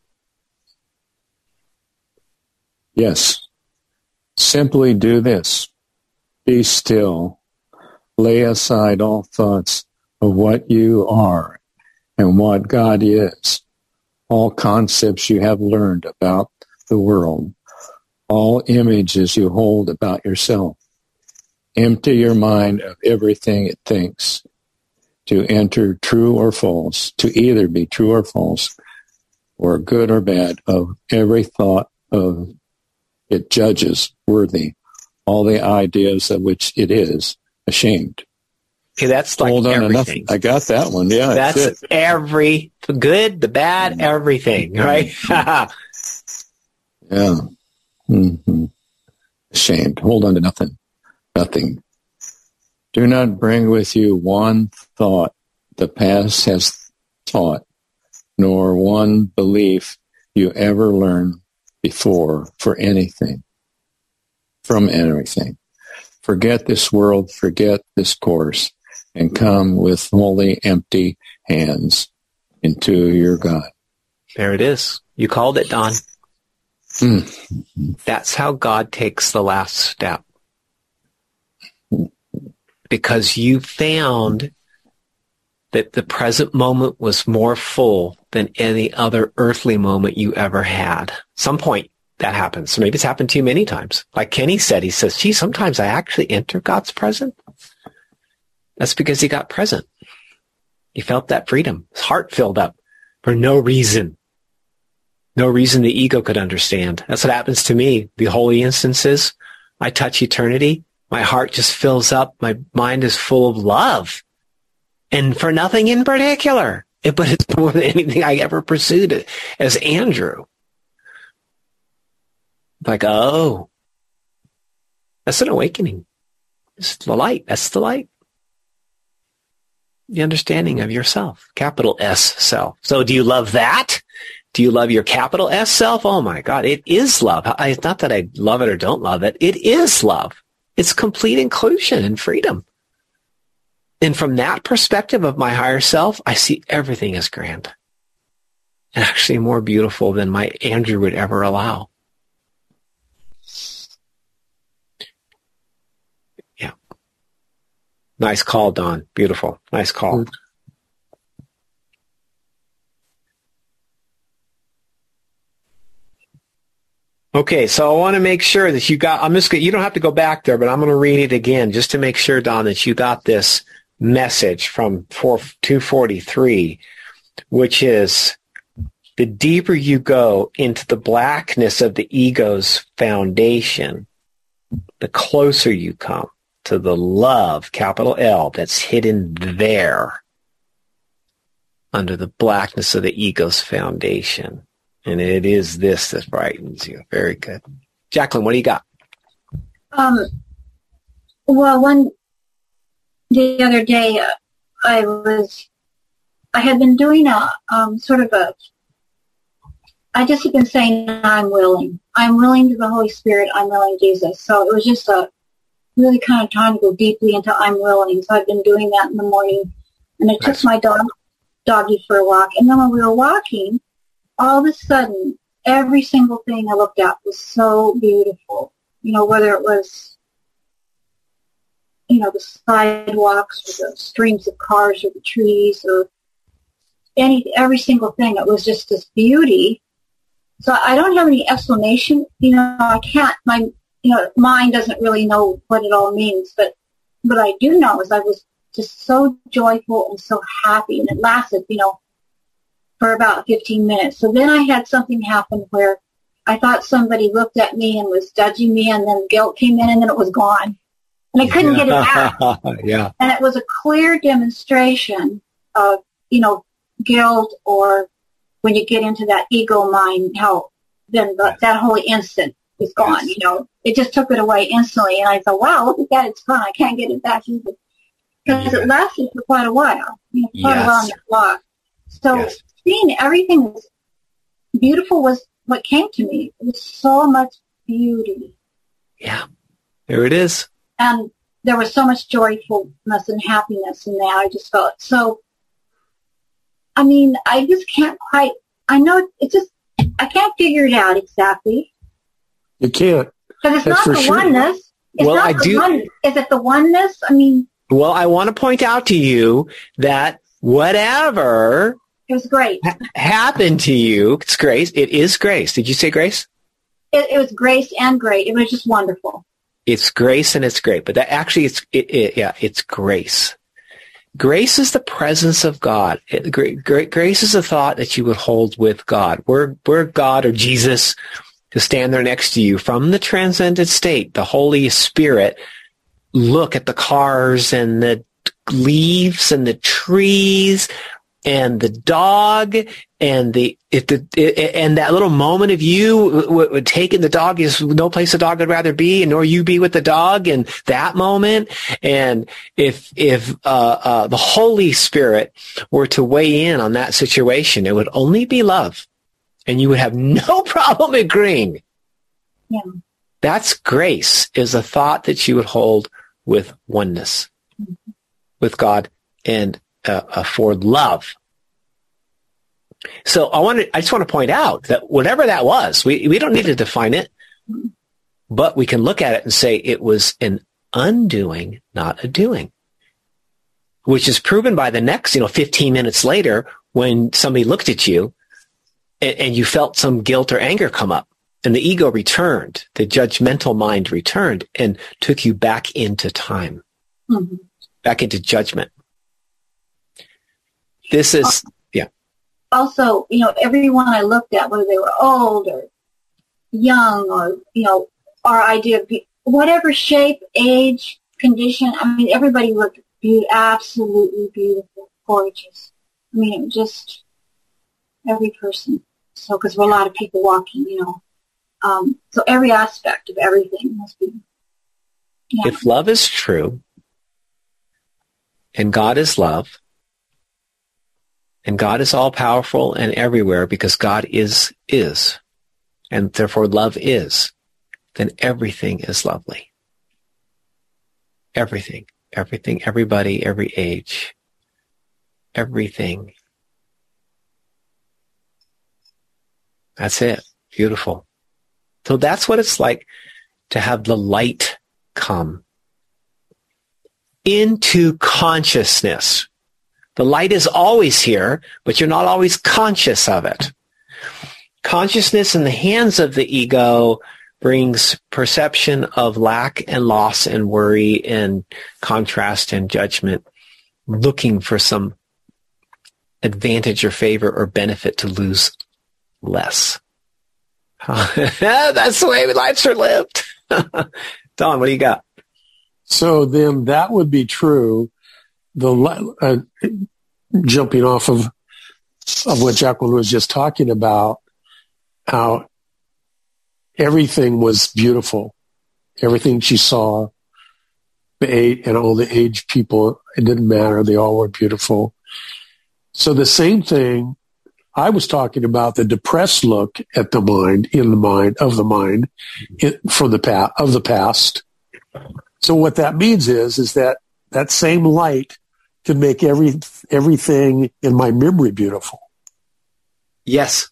S5: Yes. Simply do this. Be still. Lay aside all thoughts of what you are and what God is, all concepts you have learned about the world, all images you hold about yourself. Empty your mind of everything it thinks to enter true or false, to either be true or false, or good or bad, of every thought of it judges worthy, all the ideas of which it is ashamed.
S1: Okay, that's like everything.
S5: I got that one. Yeah,
S1: that's every the good, the bad, everything, right?
S5: Yeah. Mm-hmm. Ashamed. Hold on to nothing. Nothing. Do not bring with you one thought the past has taught, nor one belief you ever learned before from anything. Forget this world, forget this course, and come with wholly empty hands into your God.
S1: There it is. You called it, Don. That's how God takes the last step. Because you found that the present moment was more full than any other earthly moment you ever had. Some point that happens. So maybe it's happened to you many times. Like Kenny said, he says, gee, sometimes I actually enter God's presence. That's because he got present. He felt that freedom. His heart filled up for no reason. No reason the ego could understand. That's what happens to me. The holy instances, I touch eternity. My heart just fills up. My mind is full of love. And for nothing in particular. But it's more than anything I ever pursued as Andrew. Like, oh, that's an awakening. It's the light. That's the light. The understanding of yourself. Capital S self. So do you love that? Do you love your capital S self? Oh my God, it is love. It's not that I love it or don't love it. It is love. It's complete inclusion and freedom. And from that perspective of my higher self, I see everything as grand. And actually more beautiful than my Andrew would ever allow. Yeah. Nice call, Don. Beautiful. Nice call.
S2: Good.
S1: Okay, so I want to make sure that you got, you don't have to go back there, but I'm going to read it again just to make sure, Don, that you got this message from 243, which is, the deeper you go into the blackness of the ego's foundation, the closer you come to the love, capital L, that's hidden there under the blackness of the ego's foundation. And it is this that frightens you. Very good. Jacqueline, what do you got?
S4: Well, the other day, I had been doing I just have been saying, I'm willing. I'm willing to the Holy Spirit. I'm willing to Jesus. So it was just really kind of trying to go deeply into I'm willing. So I've been doing that in the morning. And I took my doggy for a walk. And then when we were walking, all of a sudden, every single thing I looked at was so beautiful. You know, whether it was, you know, the sidewalks or the streams of cars or the trees or every single thing. It was just this beauty. So I don't have any explanation. You know, I can't, my mind doesn't really know what it all means. But what I do know is I was just so joyful and so happy. And it lasted, you know, for about 15 minutes. So then I had something happen where I thought somebody looked at me and was judging me, and then guilt came in, and then it was gone. And I couldn't get it out.
S1: Yeah.
S4: And it was a clear demonstration of, you know, guilt, or when you get into that ego mind, how then that whole instant is gone, you know. It just took it away instantly. And I thought, wow, look at that, it's gone. I can't get it back either. Because it lasted for quite a while. You know, quite a while on the block. So seeing everything was beautiful was what came to me. It was so much beauty.
S1: Yeah. There it is.
S4: And there was so much joyfulness and happiness in that. I just felt so. I mean, I just can't quite. I know it's just. I can't figure it out exactly.
S2: You can't.
S4: Because it's not the oneness. It's
S1: well,
S4: not the oneness. Is it the oneness? I mean.
S1: Well, I want to point out to you that whatever
S4: it was great
S1: happened to you, it's grace. It is grace. Did you say grace?
S4: It was grace and great. It was just wonderful.
S1: It's grace and it's great, but that actually it's grace. Grace is the presence of God. Grace is a thought that you would hold with God. Were God or Jesus to stand there next to you from the transcendent state, the Holy Spirit, look at the cars and the leaves and the trees and the dog and and that little moment of you would take in the dog is no place the dog would rather be, and nor you be with the dog in that moment. And if the Holy Spirit were to weigh in on that situation, it would only be love, and you would have no problem agreeing.
S4: Yeah.
S1: That's grace, is a thought that you would hold with oneness, with God, and for love. So I just want to point out that whatever that was, we don't need to define it, but we can look at it and say it was an undoing, not a doing, which is proven by the next, 15 minutes later when somebody looked at you and you felt some guilt or anger come up. And the ego returned, the judgmental mind returned and took you back into time, back into judgment. This is,
S4: Also, everyone I looked at, whether they were old or young or, our idea of whatever shape, age, condition, I mean, everybody looked absolutely beautiful, gorgeous. I mean, it was just every person. So, because there were a lot of people walking, so every aspect of everything must be. Yeah.
S1: If love is true, and God is love, and God is all-powerful and everywhere because God is, and therefore love is, then everything is lovely. Everything, everybody, every age, everything. That's it. Beautiful. So that's what it's like to have the light come into consciousness. The light is always here, but you're not always conscious of it. Consciousness in the hands of the ego brings perception of lack and loss and worry and contrast and judgment, looking for some advantage or favor or benefit to lose less. That's the way lives are lived. Don, what do you got?
S2: So then that would be true. Jumping off of what Jacqueline was just talking about, how everything was beautiful. Everything she saw, and all the aged people, it didn't matter. They all were beautiful. So the same thing, I was talking about the depressed look at the mind, from the past. So what that means is that same light can make everything in my memory beautiful.
S1: Yes.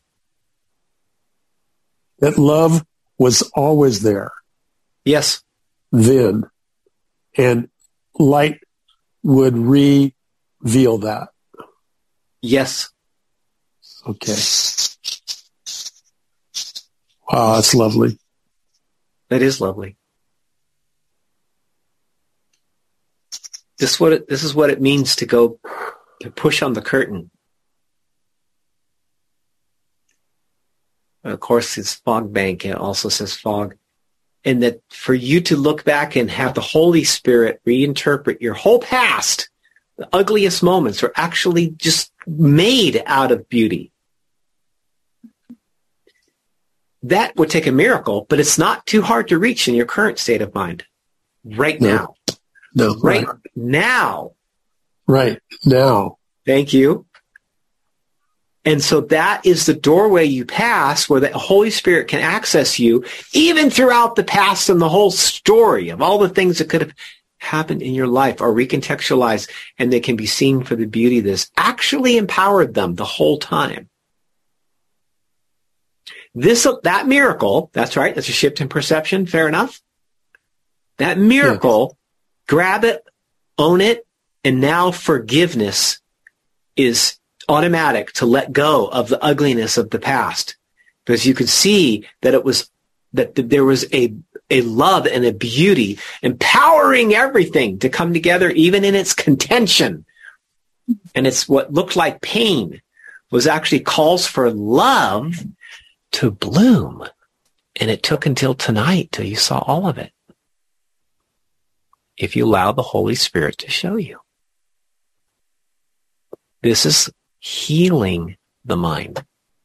S2: That love was always there.
S1: Yes.
S2: Then. And light would reveal that.
S1: Yes.
S2: Okay. Wow, that's lovely.
S1: That is lovely. This is what it means to push on the curtain. Of course, it's fog bank. It also says fog. And that for you to look back and have the Holy Spirit reinterpret your whole past, the ugliest moments are actually just made out of beauty. That would take a miracle, but it's not too hard to reach in your current state of mind. Right now.
S2: No.
S1: Right now.
S2: Right now.
S1: Thank you. And so that is the doorway you pass where the Holy Spirit can access you, even throughout the past and the whole story of all the things that could have happened in your life are recontextualized, and they can be seen for the beauty that's actually empowered them the whole time. That miracle, that's right, that's a shift in perception, fair enough. That miracle, grab it, own it, and now forgiveness is automatic to let go of the ugliness of the past, because you could see that there was a love and a beauty empowering everything to come together, even in its contention. And it's what looked like pain was actually calls for love to bloom. And it took until tonight till you saw all of it, if you allow the Holy Spirit to show you. This is healing the mind.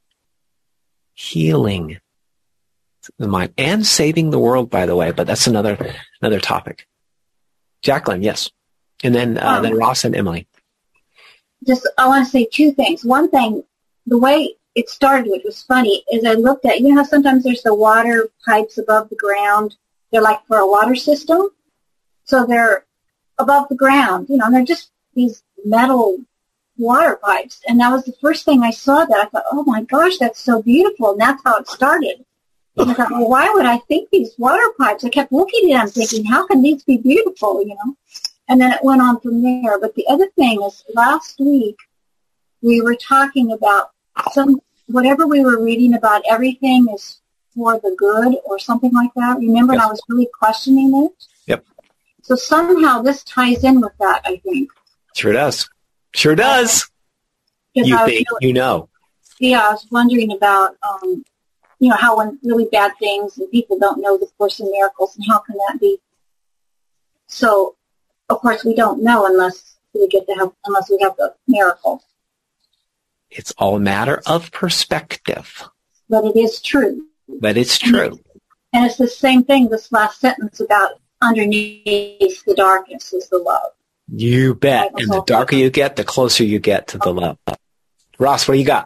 S1: Healing the mind. And saving the world, by the way, but that's another topic. Jacqueline, yes. And then Ross and Emily.
S4: I want to say two things. One thing, the way it started, which was funny, is I looked at, how sometimes there's the water pipes above the ground. They're like for a water system. So they're above the ground, and they're just these metal water pipes. And that was the first thing I saw that I thought, oh my gosh, that's so beautiful. And that's how it started. And I thought, well, why would I think these water pipes? I kept looking at them thinking, how can these be beautiful, And then it went on from there. But the other thing is, last week we were talking about whatever we were reading about, everything is for the good or something like that. Remember, yes. And I was really questioning it?
S1: Yep.
S4: So somehow this ties in with that, I think.
S1: Sure does. Sure does. You think you know.
S4: Yeah, I was wondering about, how when really bad things and people don't know the Course in Miracles, and how can that be? So, of course, we don't know unless we have the miracle.
S1: It's all a matter of perspective.
S4: But it is true.
S1: But it's true.
S4: And it's the same thing, this last sentence about underneath the darkness is the love.
S1: You bet. And the darker you get, the closer you get to the love. Ross, what do you got?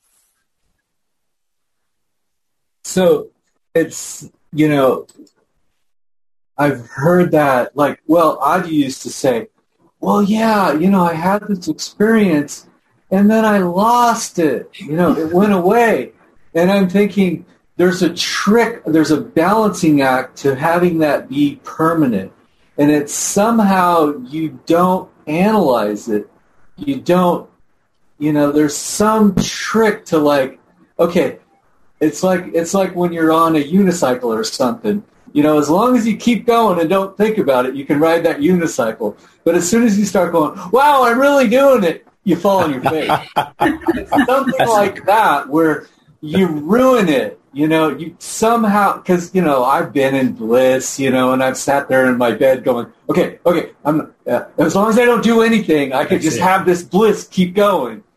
S6: So it's, I've heard that, I used to say, well, yeah, I had this experience and then I lost it. It went away. And I'm thinking there's a trick, there's a balancing act to having that be permanent. And it's somehow you don't analyze it. You don't, there's some trick to okay, it's like when you're on a unicycle or something. As long as you keep going and don't think about it, you can ride that unicycle. But as soon as you start going, wow, I'm really doing it, you fall on your face. It's something like that where you ruin it. You somehow, because, I've been in bliss, and I've sat there in my bed going, okay, I'm as long as I don't do anything, I can just have this bliss keep going.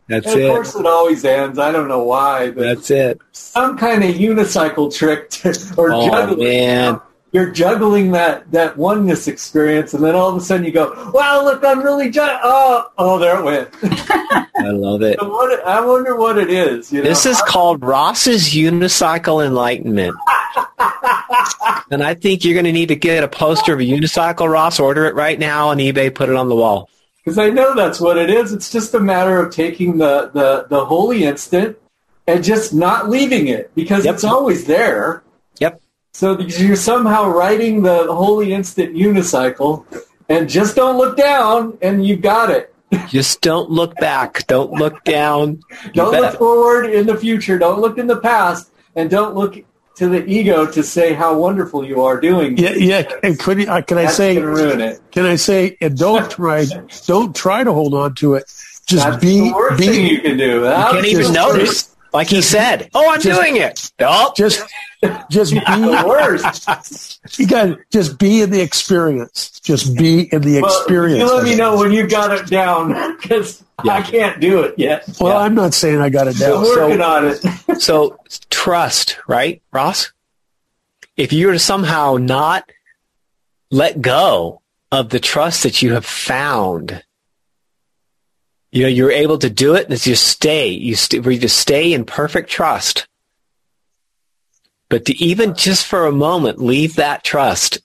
S1: That's
S6: and
S1: it.
S6: Of course, it always ends. I don't know why. But
S1: That's it.
S6: Some kind of unicycle trick or juggling.
S1: Man.
S6: You're juggling that oneness experience, and then all of a sudden you go, wow, look, I'm really oh, there it went.
S1: I love it.
S6: I wonder what it is. You know?
S1: This is called Ross's Unicycle Enlightenment. And I think you're going to need to get a poster of a unicycle, Ross. Order it right now on eBay. Put it on the wall.
S6: Because I know that's what it is. It's just a matter of taking the holy instant and just not leaving it, because it's always there.
S1: Yep.
S6: So you're somehow riding the holy instant unicycle, and just don't look down, and you've got it.
S1: Just don't look back. Don't look down.
S6: Don't look forward in the future. Don't look in the past, and don't look to the ego to say how wonderful you are doing.
S2: Yeah. And can I say?
S6: Ruin it.
S2: Can I say? And don't try to hold on to it. Just
S6: That's the worst thing you can do.
S1: You can't even notice. Like he said, I'm doing it. Oh.
S2: Just be
S6: the worst.
S2: You got to just be in the experience. Just be in the experience.
S6: You let me know when you got it down, because I can't do it yet.
S2: Well, I'm not saying I got it down.
S6: I'm working on it.
S1: So trust, right, Ross? If you were to somehow not let go of the trust that you have found, you're able to do it, and it's just stay. You just stay in perfect trust. But to even just for a moment leave that trust.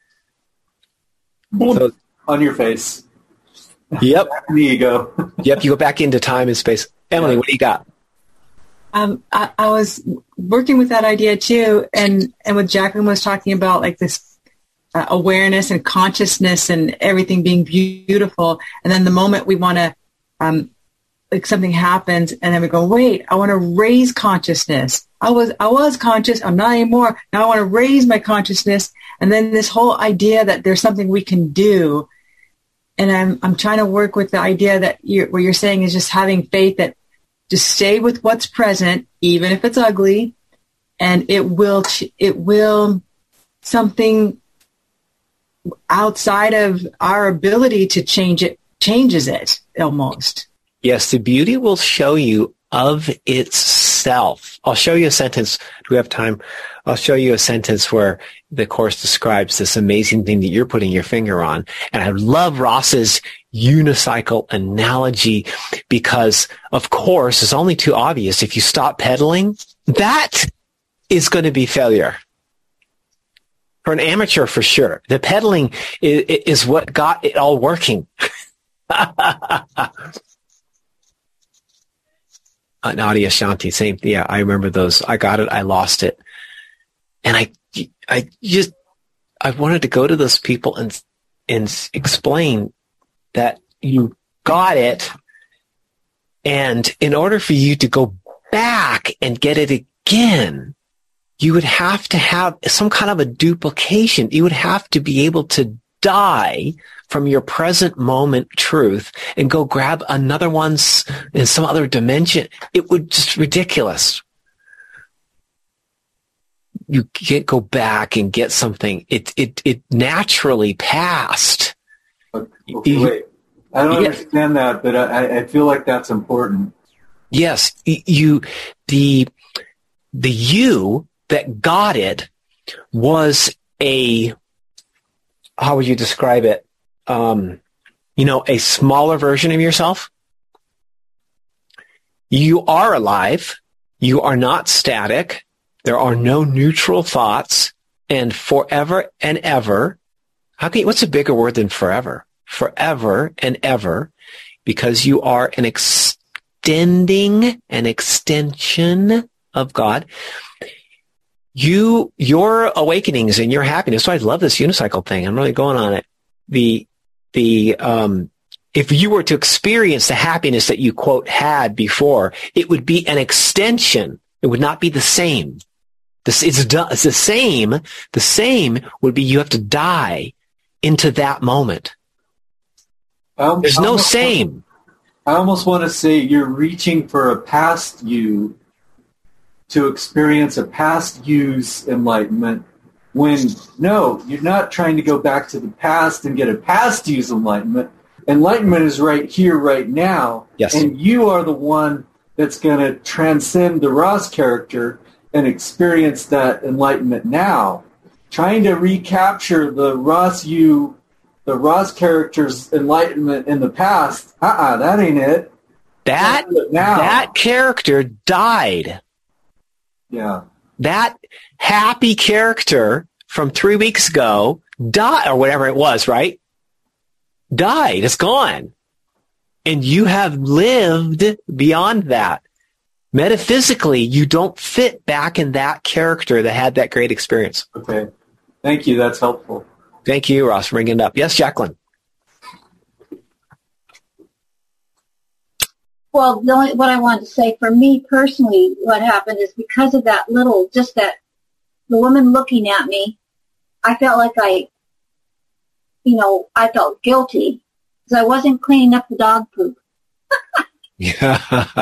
S1: So,
S6: on your face.
S1: Yep.
S6: The ego.
S1: Yep, you go back into time and space. Emily, what do you got?
S3: I was working with that idea too, and what Jacqueline was talking about, like this awareness and consciousness and everything being beautiful, and then the moment we want to like something happens, and then we go, wait, I want to raise consciousness. I was conscious, I'm not anymore. Now I want to raise my consciousness. And then this whole idea that there's something we can do. And I'm trying to work with the idea that what you're saying is just having faith that just stay with what's present, even if it's ugly, and it will something outside of our ability to change it changes it almost.
S1: Yes, the beauty will show you of itself. I'll show you a sentence. Do we have time? I'll show you a sentence where the Course describes this amazing thing that you're putting your finger on. And I love Ross's unicycle analogy because, of course, it's only too obvious. If you stop pedaling, that is going to be failure. For an amateur, for sure. The pedaling is what got it all working. Nadia Shanti, same. Yeah, I remember those. I got it. I lost it. And I wanted to go to those people and explain that you got it. And in order for you to go back and get it again, you would have to have some kind of a duplication. You would have to be able to die from your present moment truth and go grab another one's in some other dimension. It would just ridiculous. You can't go back and get something. It naturally passed.
S6: Okay, wait. I don't understand that, but I feel like that's important.
S1: Yes, the you that got it was how would you describe it? A smaller version of yourself. You are alive. You are not static. There are no neutral thoughts. And forever and ever, what's a bigger word than forever? Forever and ever, because you are an extension of God. Your awakenings and your happiness. So I love this unicycle thing. I'm really going on it. If you were to experience the happiness that you quote had before, it would be an extension. It would not be the same. It's the same. The same would be you have to die into that moment. There's no same.
S6: I almost want to say you're reaching for a past you to experience a past you's enlightenment, when no, you're not trying to go back to the past and get a past you's enlightenment. Enlightenment is right here, right now,
S1: Yes.
S6: And you are the one that's going to transcend the Ross character and experience that enlightenment now. Trying to recapture the Ross character's enlightenment in the past, that ain't it.
S1: That character died.
S6: Yeah.
S1: That happy character from 3 weeks ago died, or whatever it was, right? Died. It's gone. And you have lived beyond that. Metaphysically, you don't fit back in that character that had that great experience.
S6: Okay. Thank you. That's helpful.
S1: Thank you, Ross, for bringing it up. Yes, Jacqueline.
S4: Well, what I wanted to say, for me personally, what happened is because of that the woman looking at me, I felt like I felt guilty because I wasn't cleaning up the dog poop.
S1: Yeah.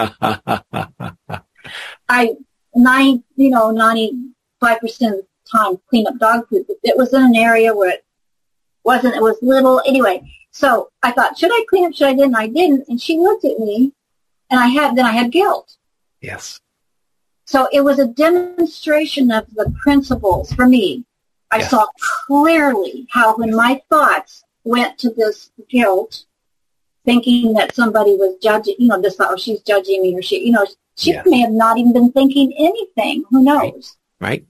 S4: 95% of the time clean up dog poop. It was in an area where it was little. Anyway, so I thought, should I clean up? Should I didn't? I didn't. And she looked at me, and I had guilt.
S1: Yes.
S4: So it was a demonstration of the principles for me. I saw clearly how when my thoughts went to this guilt, thinking that somebody was judging, this thought, she's judging me, or she may have not even been thinking anything. Who knows?
S1: Right.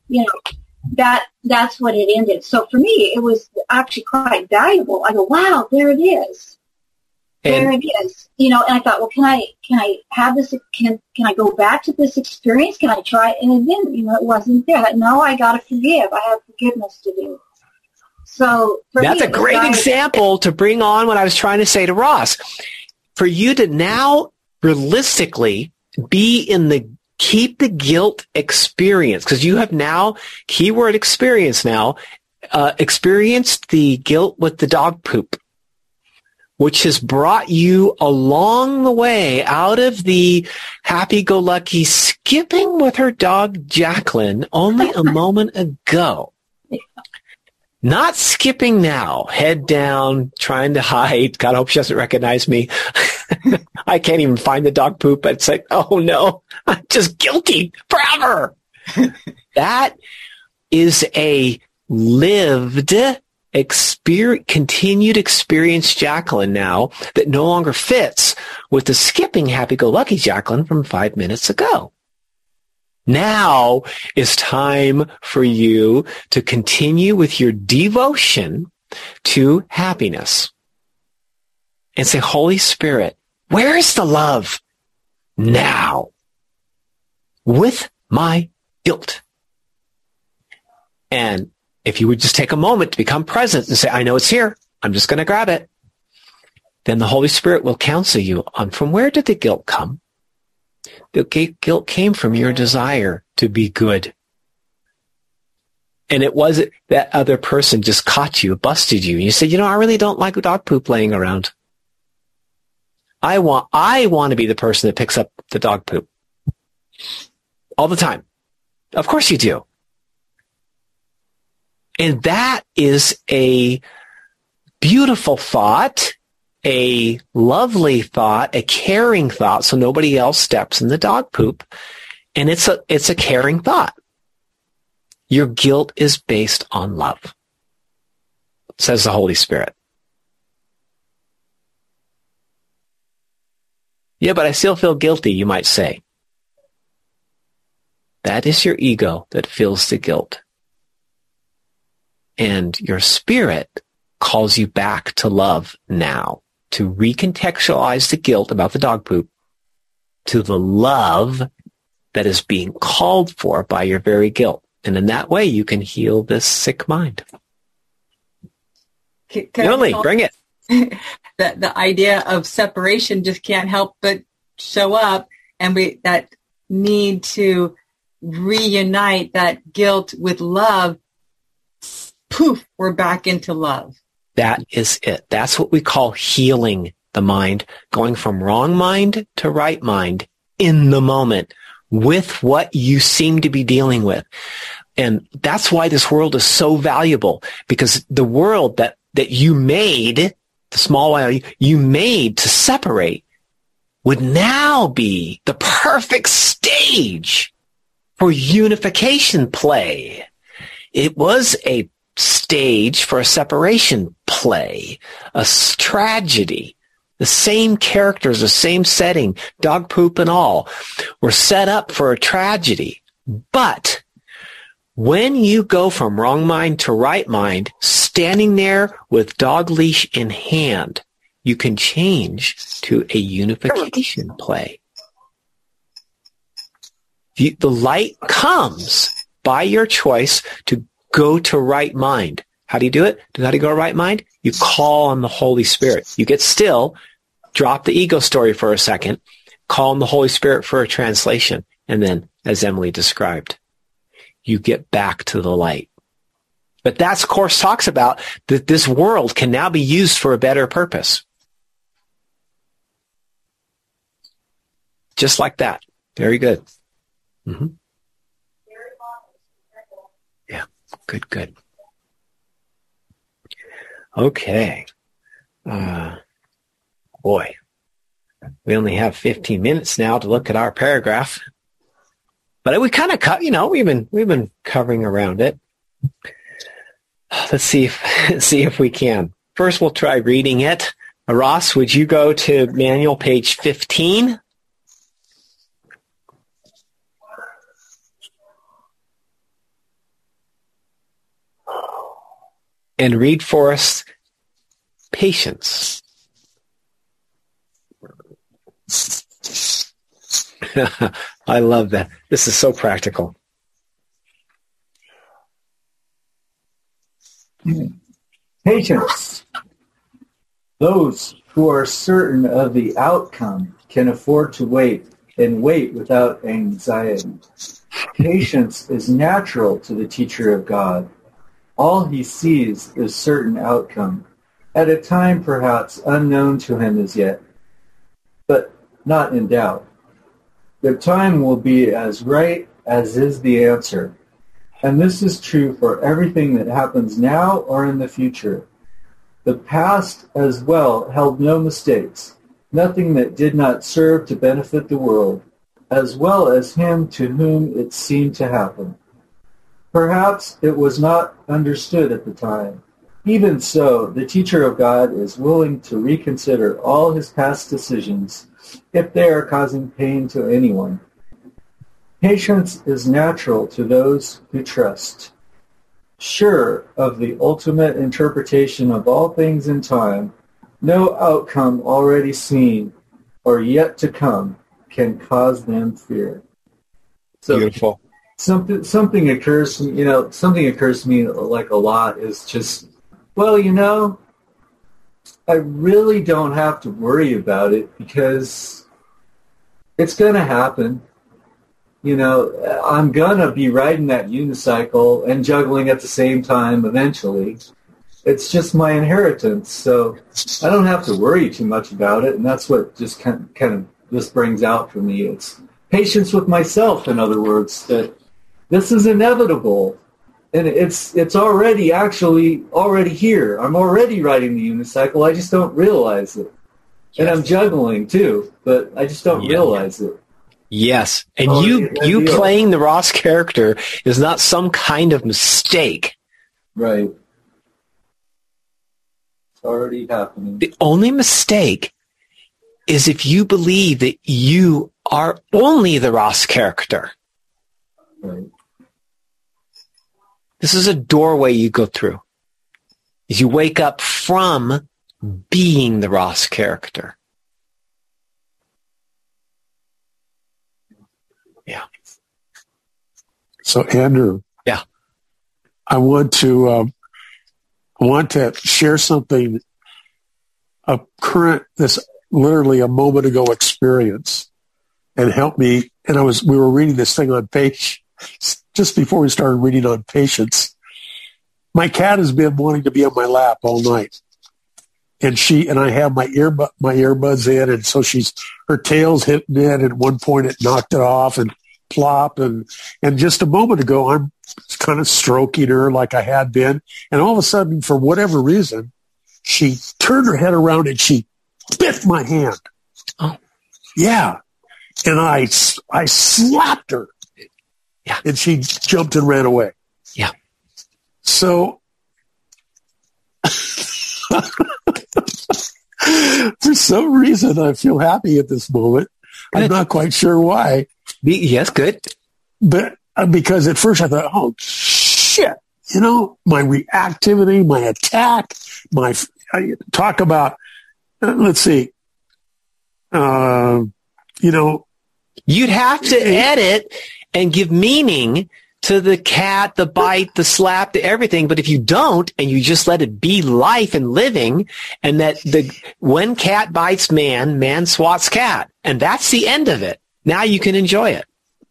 S4: That's what it ended. So for me, it was actually quite valuable. I go, wow, there it is. There it is. And I thought, well, can I have this? Can I go back to this experience? Can I try it? And then, it wasn't there. No, I got to forgive. I have forgiveness to do. So
S1: that's a great example to bring on what I was trying to say to Ross. For you to now realistically keep the guilt experience, because you have now, keyword experience now, experienced the guilt with the dog poop, which has brought you along the way out of the happy-go-lucky skipping with her dog Jacqueline only a moment ago. Not skipping now, head down, trying to hide. God, I hope she doesn't recognize me. I can't even find the dog poop. It's like, oh no, I'm just guilty forever. That is a lived continued experience Jacqueline now that no longer fits with the skipping happy-go-lucky Jacqueline from 5 minutes ago. Now is time for you to continue with your devotion to happiness and say, Holy Spirit, where is the love now with my guilt? And if you would just take a moment to become present and say, I know it's here, I'm just going to grab it, then the Holy Spirit will counsel you on from where did the guilt come? The guilt came from your desire to be good. And it wasn't that other person just caught you, busted you. And you said, I really don't like dog poop laying around. I want to be the person that picks up the dog poop all the time. Of course you do. And that is a beautiful thought, a lovely thought, a caring thought, so nobody else steps in the dog poop. And it's a caring thought. Your guilt is based on love, says the Holy Spirit. Yeah, but I still feel guilty, you might say. That is your ego that feels the guilt. And your spirit calls you back to love now, to recontextualize the guilt about the dog poop to the love that is being called for by your very guilt. And in that way, you can heal this sick mind. Yoli, bring it.
S3: The idea of separation just can't help but show up, and that need to reunite that guilt with love. Poof, we're back into love.
S1: That is it. That's what we call healing the mind, going from wrong mind to right mind in the moment with what you seem to be dealing with. And that's why this world is so valuable, because the world that you made, the small while you made to separate, would now be the perfect stage for unification play. It was a stage for a separation play, a tragedy. The same characters, the same setting, dog poop and all, were set up for a tragedy. But when you go from wrong mind to right mind, standing there with dog leash in hand, you can change to a unification play. The light comes by your choice to go to right mind. How do you do it? How do you go to right mind? You call on the Holy Spirit. You get still, drop the ego story for a second, call on the Holy Spirit for a translation, and then, as Emily described, you get back to the light. But that's Course talks about that this world can now be used for a better purpose. Just like that. Very good. Mm-hmm. Yeah, good. Okay. Boy, we only have 15 minutes now to look at our paragraph. But we kind of we've been covering around it. Let's see if we can. First, we'll try reading it. Ross, would you go to manual page 15? And read for us patience. I love that. This is so practical.
S6: Patience. Those who are certain of the outcome can afford to wait and wait without anxiety. Patience is natural to the teacher of God. All he sees is certain outcome, at a time perhaps unknown to him as yet, but not in doubt. The time will be as right as is the answer, and this is true for everything that happens now or in the future. The past as well held no mistakes, nothing that did not serve to benefit the world, as well as him to whom it seemed to happen. Perhaps it was not understood at the time. Even so, the teacher of God is willing to reconsider all his past decisions if they are causing pain to anyone. Patience is natural to those who trust. Sure of the ultimate interpretation of all things in time, no outcome already seen or yet to come can cause them fear. So,
S1: beautiful.
S6: Something occurs to me, something occurs to me like a lot is just, I really don't have to worry about it because it's going to happen. I'm going to be riding that unicycle and juggling at the same time eventually. It's just my inheritance, so I don't have to worry too much about it, and that's what just kind of this brings out for me. It's patience with myself, in other words, that this is inevitable. And it's already here. I'm already riding the unicycle. I just don't realize it. Yes. And I'm juggling too, but I just don't realize it.
S1: Yes. And you playing the Ross character is not some kind of mistake.
S6: Right. It's already happening.
S1: The only mistake is if you believe that you are only the Ross character.
S6: Right.
S1: This is a doorway you go through. As you wake up from being the Ross character. Yeah.
S2: So Andrew.
S1: Yeah.
S2: I want to share something, this literally a moment ago experience, and help me. And we were reading this thing on page. Just before we started reading on patience, my cat has been wanting to be on my lap all night, and I have my earbuds in, and so her tail's hitting it. And at one point, it knocked it off and plop, and just a moment ago, I'm kind of stroking her like I had been, and all of a sudden, for whatever reason, she turned her head around and she bit my hand.
S1: Oh.
S2: Yeah. And I slapped her.
S1: Yeah.
S2: And she jumped and ran away.
S1: Yeah.
S2: So for some reason, I feel happy at this moment.
S1: Good.
S2: I'm not quite sure why.
S1: Yes, good.
S2: But because at first I thought, oh, shit. You know, my reactivity, my attack, talk about, let's see,
S1: You'd have to edit and give meaning to the cat, the bite, the slap, the everything. But if you don't, and you just let it be life and living, and that when cat bites man, man swats cat. And that's the end of it. Now you can enjoy it.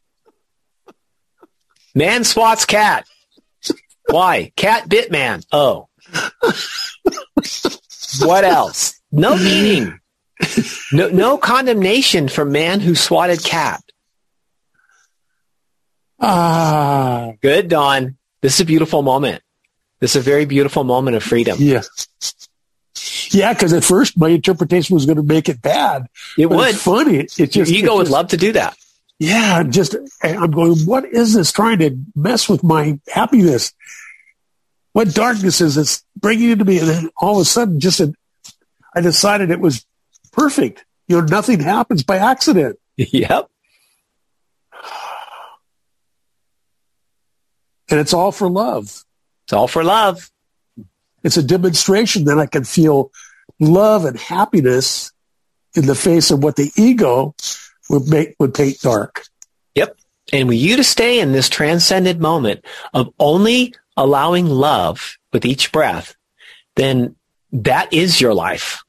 S1: Man swats cat. Why? Cat bit man. Oh. What else? No meaning. No condemnation for man who swatted cat. Good, Don. This is a beautiful moment. This is a very beautiful moment of freedom.
S2: Yeah. Yeah, because at first my interpretation was going to make it bad.
S1: It would.
S2: It's funny. It just,
S1: your ego would love to do that.
S2: Yeah, I'm going, what is this trying to mess with my happiness? What darkness is this bringing into me? And then all of a sudden, I decided it was perfect. Nothing happens by accident.
S1: Yep.
S2: And it's all for love.
S1: It's all for love.
S2: It's a demonstration that I can feel love and happiness in the face of what the ego would paint dark.
S1: Yep. And for you to stay in this transcendent moment of only allowing love with each breath, then that is your life.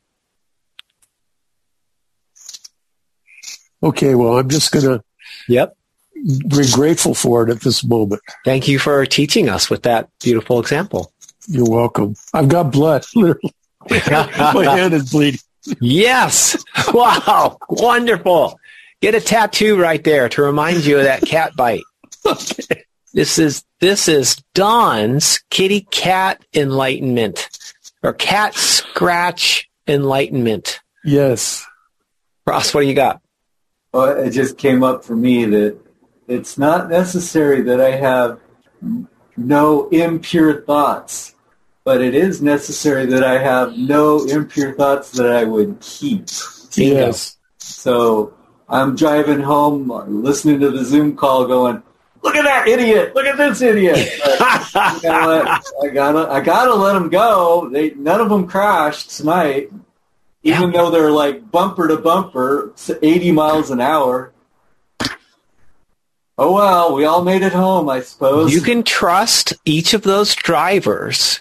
S2: Okay, well, I'm just going to be grateful for it at this moment.
S1: Thank you for teaching us with that beautiful example.
S2: You're welcome. I've got blood. Literally. My hand is bleeding.
S1: Yes. Wow. Wonderful. Get a tattoo right there to remind you of that cat bite.
S2: Okay.
S1: This is Don's kitty cat enlightenment, or cat scratch enlightenment.
S2: Yes.
S1: Ross, what do you got?
S6: Well, it just came up for me that it's not necessary that I have no impure thoughts, but it is necessary that I have no impure thoughts that I would keep.
S2: Yes.
S6: So I'm driving home, listening to the Zoom call going, look at that idiot! Look at this idiot! But, you know what? I gotta let them go. None of them crashed tonight, even though they're like bumper to bumper, 80 miles an hour. Oh well, we all made it home, I suppose.
S1: You can trust each of those drivers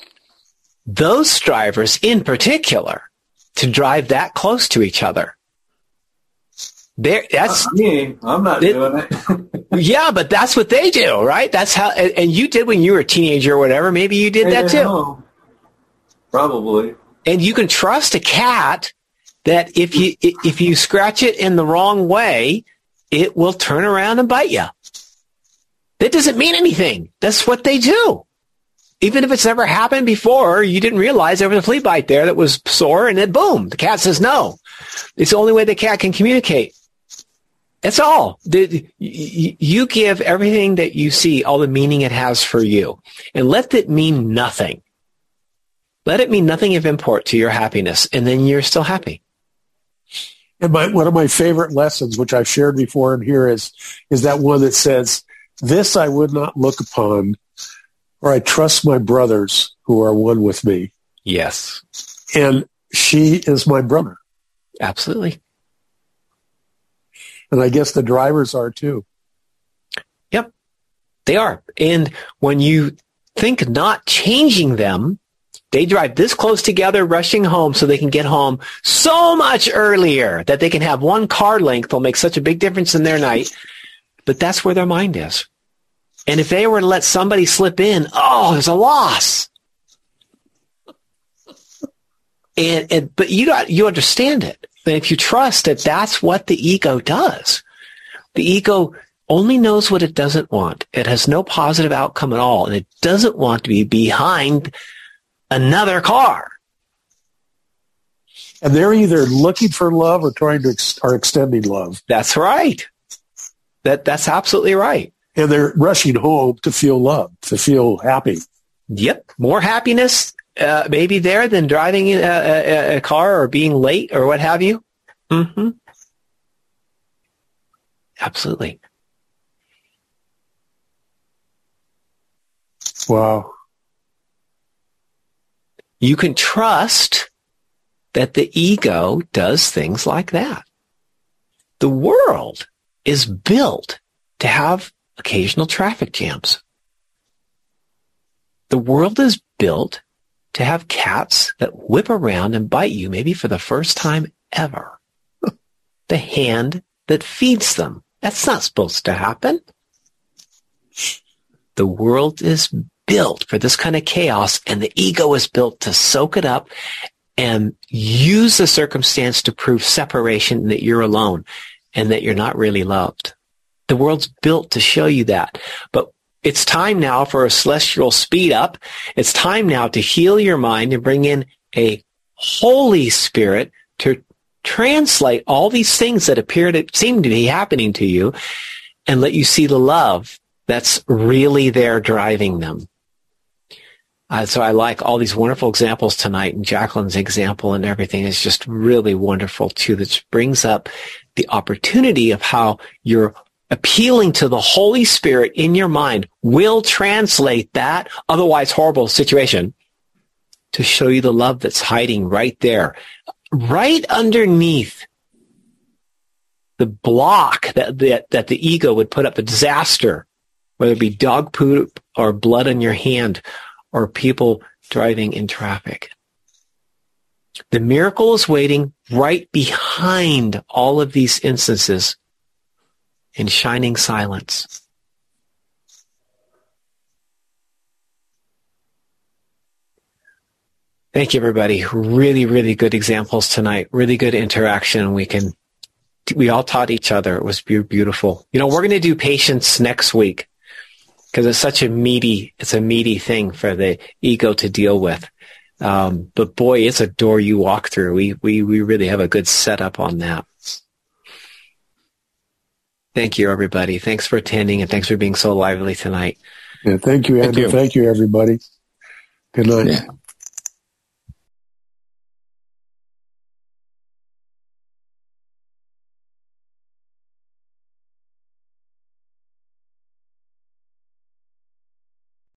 S1: in particular, to drive that close to each other. That's
S6: me. I'm not doing it.
S1: Yeah, but that's what they do, right? That's how, and you did when you were a teenager or whatever. Maybe you did that too.
S6: Probably.
S1: And you can trust a cat that if you scratch it in the wrong way, it will turn around and bite you. That doesn't mean anything. That's what they do. Even if it's never happened before, you didn't realize there was a flea bite there that was sore, and then boom, the cat says no. It's the only way the cat can communicate. That's all. You give everything that you see all the meaning it has for you, and let it mean nothing. Let it mean nothing of import to your happiness, and then you're still happy.
S2: And one of my favorite lessons, which I've shared before in here, is that one that says, "This I would not look upon, or I trust my brothers who are one with me."
S1: Yes.
S2: And she is my brother.
S1: Absolutely.
S2: And I guess the drivers are too.
S1: Yep, they are. And when you think not changing them, they drive this close together, rushing home so they can get home so much earlier that they can have one car length will make such a big difference in their night. But that's where their mind is. And if they were to let somebody slip in, oh, there's a loss. But you understand it. And if you trust that that's what the ego does, the ego only knows what it doesn't want. It has no positive outcome at all, and it doesn't want to be behind another car.
S2: And they're either looking for love or trying to or extending love.
S1: That's right. That's absolutely right.
S2: And they're rushing home to feel love, to feel happy.
S1: Yep. More happiness maybe there than driving a car or being late or what have you. Mm-hmm. Absolutely.
S2: Wow.
S1: You can trust that the ego does things like that. The world is built to have occasional traffic jams. The world is built to have cats that whip around and bite you maybe for the first time ever. The hand that feeds them. That's not supposed to happen. The world is built for this kind of chaos, and the ego is built to soak it up and use the circumstance to prove separation, that you're alone and that you're not really loved. The world's built to show you that. But it's time now for a celestial speed up. It's time now to heal your mind and bring in a Holy Spirit to translate all these things that appear to seem to be happening to you and let you see the love that's really there driving them. So I like all these wonderful examples tonight, and Jacqueline's example and everything is just really wonderful too. That brings up the opportunity of how you're appealing to the Holy Spirit in your mind will translate that otherwise horrible situation to show you the love that's hiding right there, right underneath the block that the ego would put up, the disaster, whether it be dog poop or blood on your hand or people driving in traffic. The miracle is waiting right behind all of these instances in shining silence. Thank you, everybody. Really, really good examples tonight. Really good interaction. We all taught each other. It was beautiful. We're going to do patience next week because it's such a meaty thing for the ego to deal with. But boy, it's a door you walk through. We really have a good setup on that. Thank you, everybody. Thanks for attending, and thanks for being so lively tonight.
S2: Yeah, thank you, Andrew. Thank you, everybody. Good night.
S5: Yeah.